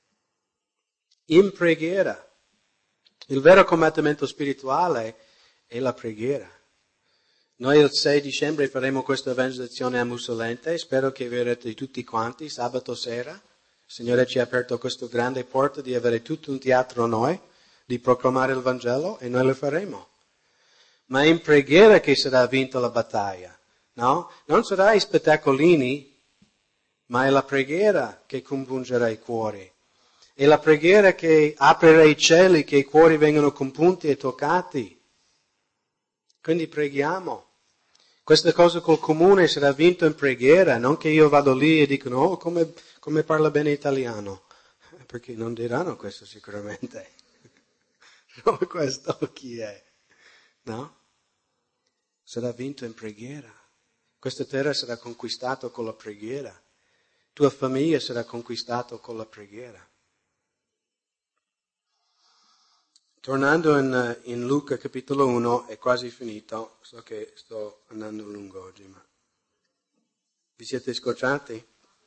In preghiera. Il vero combattimento spirituale è la preghiera. Noi il sei dicembre faremo questa evangelizzazione a Mussolente. Spero che verrete tutti quanti sabato sera. Il Signore ci ha aperto questa grande porta di avere tutto un teatro noi, di proclamare il Vangelo, e noi lo faremo. Ma è in preghiera che sarà vinta la battaglia, no? Non sarà i spettacolini, ma è la preghiera che compungerà i cuori. È la preghiera che aprirà i cieli, che i cuori vengono compunti e toccati. Quindi preghiamo. Questa cosa col comune sarà vinta in preghiera, non che io vado lì e dico, oh, come, come parla bene italiano. Perché non diranno questo sicuramente. No, questo chi è? No? Sarà vinto in preghiera. Questa terra sarà conquistata con la preghiera. Tua famiglia sarà conquistata con la preghiera. Tornando in, in Luca capitolo uno, è quasi finito. So che sto andando lungo oggi, ma vi siete scocciati?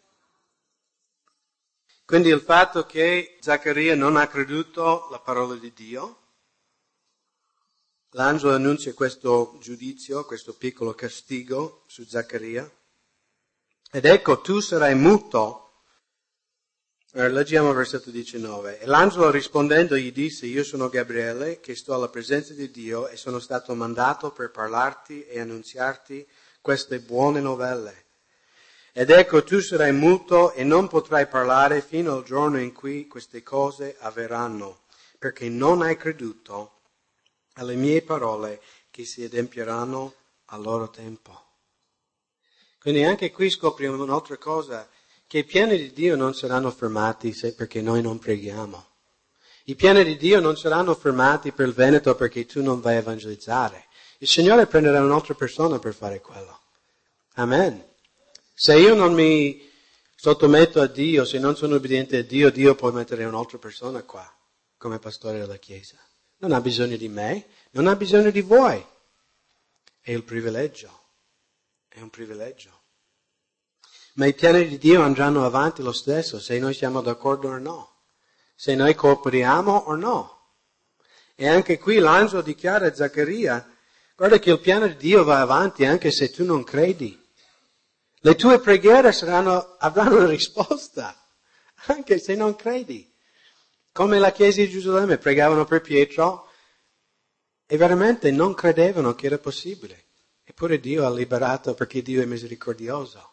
Quindi il fatto che Zaccaria non ha creduto alla parola di Dio, l'angelo annuncia questo giudizio, questo piccolo castigo su Zaccaria. Ed ecco, tu sarai muto. Allora, leggiamo il versetto diciannove. E l'angelo rispondendo gli disse, io sono Gabriele, che sto alla presenza di Dio e sono stato mandato per parlarti e annunziarti queste buone novelle. Ed ecco, tu sarai muto e non potrai parlare fino al giorno in cui queste cose avverranno, perché non hai creduto alle mie parole che si adempieranno al loro tempo. Quindi anche qui scopriamo un'altra cosa, che i piani di Dio non saranno fermati se perché noi non preghiamo. I piani di Dio non saranno fermati per il Veneto perché tu non vai a evangelizzare. Il Signore prenderà un'altra persona per fare quello. Amen. Se io non mi sottometto a Dio, se non sono obbediente a Dio, Dio può mettere un'altra persona qua, come pastore della Chiesa. Non ha bisogno di me, non ha bisogno di voi. È il privilegio. È un privilegio. Ma i piani di Dio andranno avanti lo stesso, se noi siamo d'accordo o no. Se noi cooperiamo o no. E anche qui l'angelo dichiara a Zaccaria, guarda che il piano di Dio va avanti anche se tu non credi. Le tue preghiere saranno, avranno una risposta, anche se non credi. Come la Chiesa di Gerusalemme pregavano per Pietro e veramente non credevano che era possibile. Eppure Dio ha liberato perché Dio è misericordioso.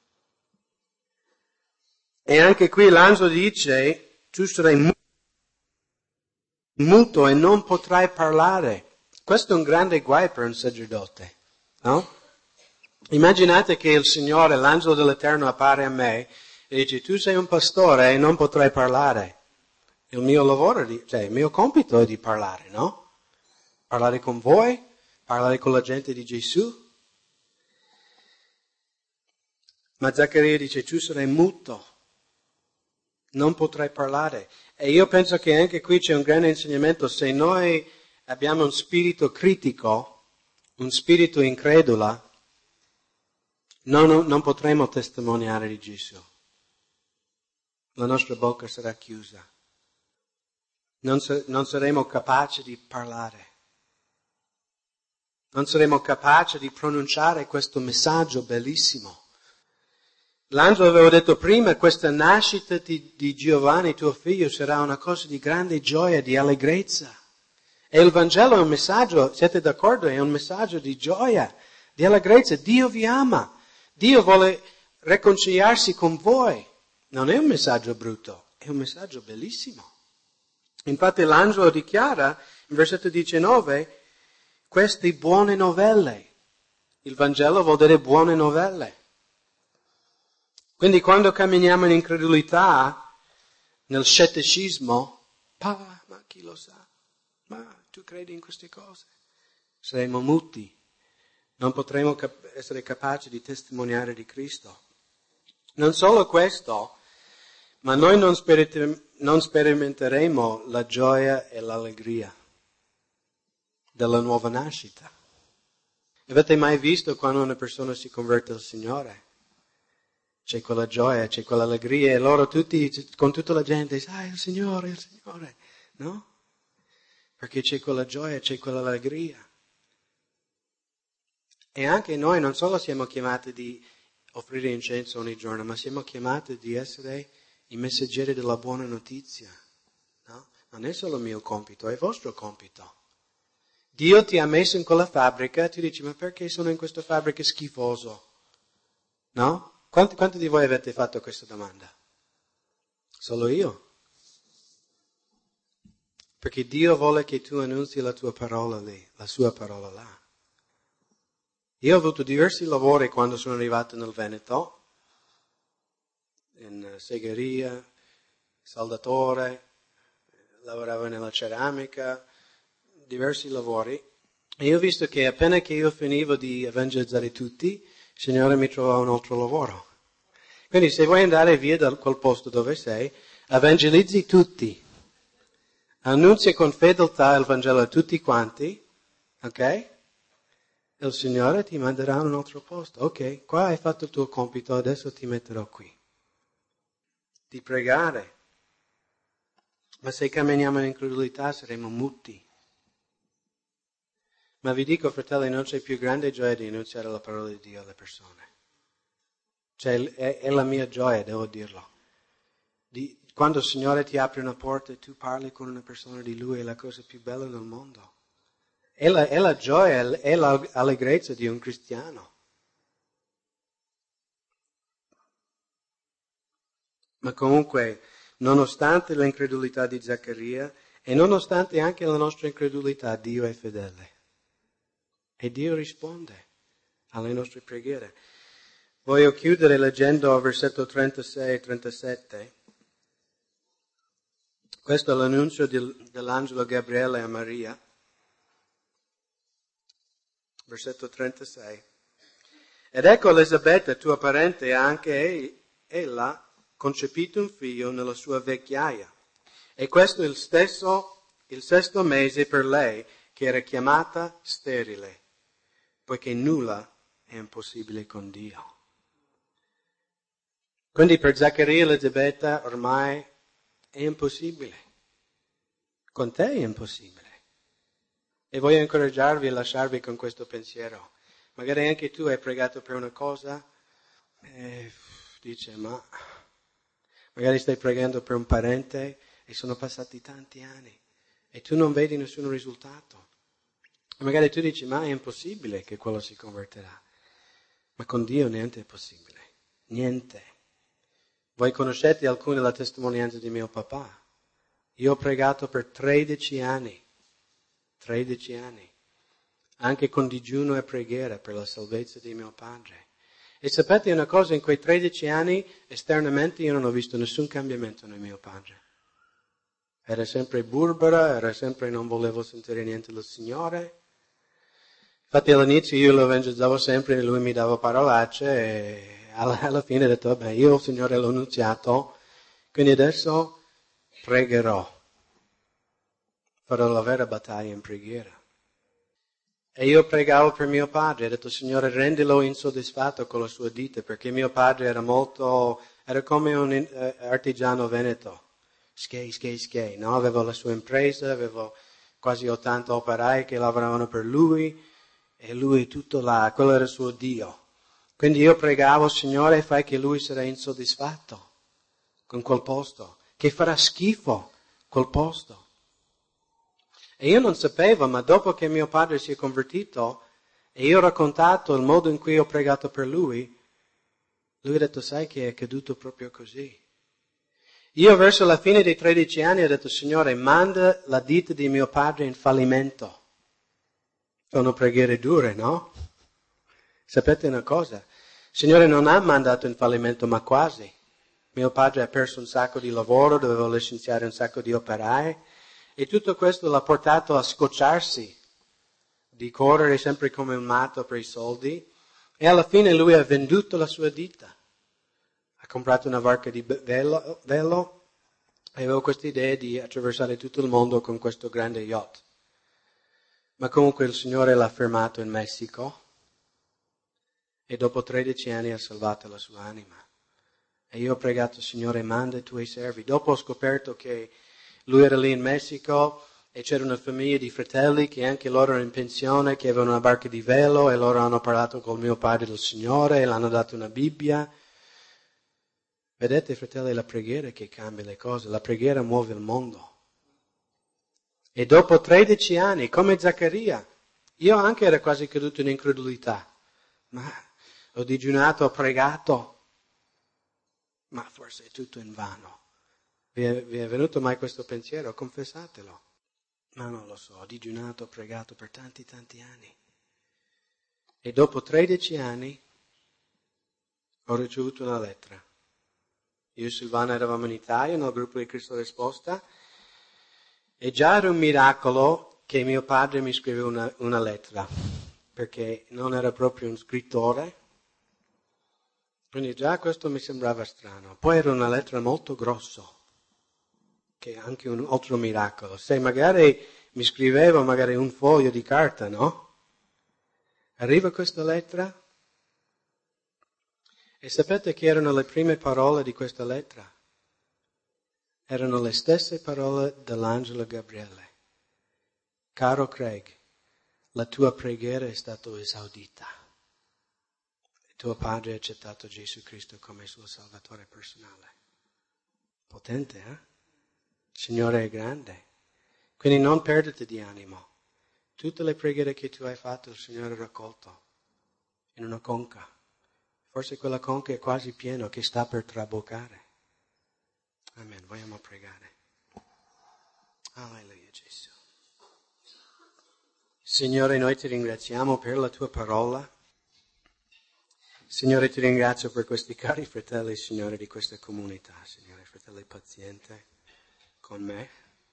E anche qui l'angelo dice, tu sarai muto e non potrai parlare. Questo è un grande guai per un sacerdote, no? Immaginate che il Signore, l'angelo dell'Eterno, appare a me e dice, tu sei un pastore e non potrai parlare. Il mio lavoro, cioè il mio compito è di parlare, no? Parlare con voi, parlare con la gente di Gesù. Ma Zaccaria dice, tu sarai muto non potrai parlare. E io penso che anche qui c'è un grande insegnamento. Se noi abbiamo un spirito critico, un spirito incredula, non, non potremo testimoniare di Gesù. La nostra bocca sarà chiusa. Non, non saremo capaci di parlare. Non saremo capaci di pronunciare questo messaggio bellissimo. L'angelo aveva detto prima, questa nascita di, di Giovanni, tuo figlio, sarà una cosa di grande gioia, di allegrezza. E il Vangelo è un messaggio, siete d'accordo? È un messaggio di gioia, di allegrezza. Dio vi ama. Dio vuole riconciliarsi con voi. Non è un messaggio brutto, è un messaggio bellissimo. Infatti l'angelo dichiara, in versetto diciannove, queste buone novelle. Il Vangelo vuol dire buone novelle. Quindi quando camminiamo in incredulità, nel scetticismo, pa, ma chi lo sa? Ma tu credi in queste cose? Saremo muti. Non potremo cap- essere capaci di testimoniare di Cristo. Non solo questo, ma noi non, sperite- non sperimenteremo la gioia e l'allegria della nuova nascita. Avete mai visto quando una persona si converte al Signore? C'è quella gioia, c'è quell'allegria e loro tutti, con tutta la gente, sai, il Signore, il Signore, no? Perché c'è quella gioia, c'è quell'allegria. E anche noi non solo siamo chiamati di offrire incenso ogni giorno, ma siamo chiamati di essere i messaggeri della buona notizia, no? Non è solo mio compito, è vostro compito. Dio ti ha messo in quella fabbrica, ti dici, ma perché sono in questa fabbrica schifoso? No? Quanti, quanti di voi avete fatto questa domanda? Solo io? Perché Dio vuole che tu annunzi la tua parola lì, la sua parola là. Io ho avuto diversi lavori quando sono arrivato nel Veneto, in segheria, saldatore, lavoravo nella ceramica, diversi lavori. E io ho visto che appena che io finivo di evangelizzare tutti, il Signore mi trovava un altro lavoro. Quindi se vuoi andare via da quel posto dove sei, evangelizzi tutti. Annunzia con fedeltà il Vangelo a tutti quanti, ok? E il Signore ti manderà a un altro posto. Ok, qua hai fatto il tuo compito, adesso ti metterò qui. Di pregare. Ma se camminiamo in incredulità saremo muti. Ma vi dico, fratelli, non c'è più grande gioia di annunziare la parola di Dio alle persone. Cioè, è, è la mia gioia, devo dirlo. Di, quando il Signore ti apre una porta e tu parli con una persona di Lui, è la cosa più bella del mondo. È la, è la gioia, è l'allegrezza di un cristiano. Ma comunque, nonostante l'incredulità di Zaccaria, e nonostante anche la nostra incredulità, Dio è fedele. E Dio risponde alle nostre preghiere. Voglio chiudere leggendo il versetto trentasei e trentasette. Questo è l'annuncio dell'angelo Gabriele a Maria. Versetto trentasei. Ed ecco Elisabetta, tua parente, anche ella concepito un figlio nella sua vecchiaia. E questo è il stesso, il sesto mese per lei, che era chiamata sterile, poiché nulla è impossibile con Dio. Quindi per Zaccaria e Elisabetta ormai è impossibile. Con te è impossibile. E voglio incoraggiarvi e lasciarvi con questo pensiero. Magari anche tu hai pregato per una cosa e dice, ma magari stai pregando per un parente e sono passati tanti anni e tu non vedi nessun risultato. E magari tu dici, ma è impossibile che quello si converterà. Ma con Dio niente è possibile. Niente. Voi conoscete alcune delle testimonianze di mio papà. Io ho pregato per tredici anni. tredici anni. Anche con digiuno e preghiera per la salvezza di mio padre. E sapete una cosa, in quei tredici anni esternamente io non ho visto nessun cambiamento nel mio padre. Era sempre burbera, era sempre non volevo sentire niente del Signore. Infatti all'inizio io lo evangelizzavo sempre e lui mi dava parolacce e alla, alla fine ho detto, vabbè, io il Signore l'ho annunziato, Quindi adesso pregherò. Farò la vera battaglia in preghiera. E io pregavo per mio padre, ho detto, Signore, rendilo insoddisfatto con la sua ditta, perché mio padre era molto, era come un uh, artigiano veneto. Schei, schei, schei, no? Avevo la sua impresa, avevo quasi ottanta operai che lavoravano per lui, e lui tutto là, quello era il suo Dio. Quindi io pregavo, Signore, fai che lui sarà insoddisfatto con quel posto, che farà schifo quel posto. E io non sapevo, ma dopo che mio padre si è convertito, e io ho raccontato il modo in cui ho pregato per lui, lui ha detto, sai che è caduto proprio così. Io verso la fine dei tredici anni ho detto, Signore, manda la ditta di mio padre in fallimento. Sono preghiere dure, no? Sapete una cosa? Il Signore non ha mandato in fallimento, ma quasi. Mio padre ha perso un sacco di lavoro, dovevo licenziare un sacco di operai, e tutto questo l'ha portato a scocciarsi, di correre sempre come un matto per i soldi, e alla fine lui ha venduto la sua ditta. Ha comprato una barca di velo, velo e avevo questa idea di attraversare tutto il mondo con questo grande yacht. Ma comunque il Signore l'ha fermato in Messico e dopo tredici anni ha salvato la sua anima. E io ho pregato, Signore, manda i tuoi servi. Dopo ho scoperto che lui era lì in Messico e c'era una famiglia di fratelli che anche loro erano in pensione, che avevano una barca di velo, e loro hanno parlato con mio padre del Signore e l'hanno dato una Bibbia. Vedete, fratelli, è la preghiera che cambia le cose, la preghiera muove il mondo. E dopo tredici anni, come Zaccaria, io anche ero quasi caduto in incredulità, ma ho digiunato, ho pregato, ma forse è tutto invano. Vi è, vi è venuto mai questo pensiero? Confessatelo. Ma non lo so, ho digiunato, ho pregato per tanti, tanti anni. E dopo tredici anni ho ricevuto una lettera. Io e Silvana eravamo in Italia, nel gruppo di Cristo Risposta, e già era un miracolo che mio padre mi scriveva una, una lettera, perché non era proprio un scrittore, quindi già questo mi sembrava strano. Poi era una lettera molto grossa, che è anche un altro miracolo. Se magari mi scriveva magari un foglio di carta, no? Arriva questa lettera, e sapete che erano le prime parole di questa lettera? Erano le stesse parole dell'angelo Gabriele. Caro Craig, la tua preghiera è stata esaudita. E tuo padre ha accettato Gesù Cristo come suo Salvatore personale. Potente, eh? Il Signore è grande. Quindi non perdete di animo. Tutte le preghiere che tu hai fatto, il Signore ha raccolto in una conca. Forse quella conca è quasi piena, che sta per traboccare. Amen. Vogliamo pregare. Alleluia, Gesù. Signore, noi ti ringraziamo per la tua parola. Signore, ti ringrazio per questi cari fratelli, Signore, di questa comunità. Signore, fratelli paziente con me.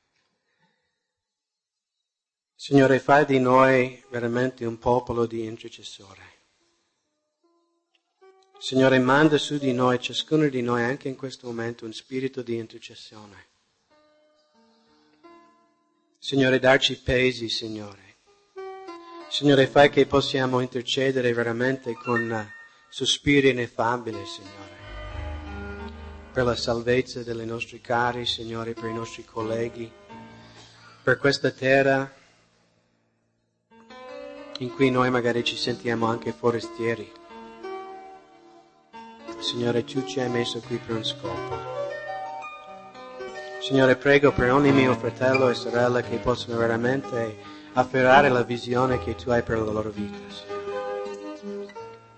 Signore, fai di noi veramente un popolo di intercessore. Signore, manda su di noi, ciascuno di noi, anche in questo momento, un spirito di intercessione. Signore, darci pesi, Signore. Signore, fai che possiamo intercedere veramente con sospiri ineffabili, Signore. Per la salvezza dei nostri cari, Signore, per i nostri colleghi, per questa terra in cui noi magari ci sentiamo anche forestieri. Signore, tu ci hai messo qui per un scopo. Signore, prego per ogni mio fratello e sorella che possano veramente afferrare la visione che tu hai per la loro vita, Signore.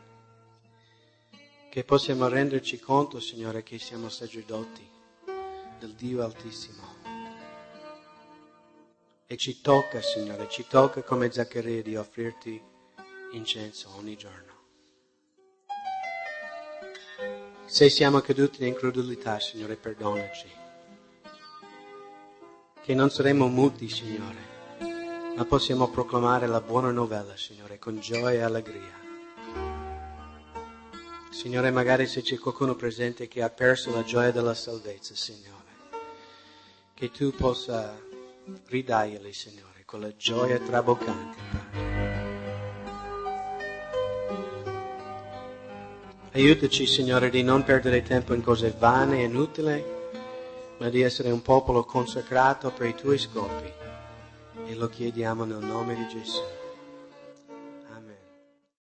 Che possiamo renderci conto, Signore, che siamo sacerdoti del Dio Altissimo. E ci tocca, Signore, ci tocca come Zaccaria di offrirti incenso ogni giorno. Se siamo caduti in incredulità, Signore, perdonaci. Che non saremo muti, Signore, ma possiamo proclamare la buona novella, Signore, con gioia e allegria. Signore, magari se c'è qualcuno presente che ha perso la gioia della salvezza, Signore, che Tu possa ridargli, Signore, quella gioia traboccante, Padre. Aiutaci, Signore, di non perdere tempo in cose vane e inutili, ma di essere un popolo consacrato per i Tuoi scopi. E lo chiediamo nel nome di Gesù.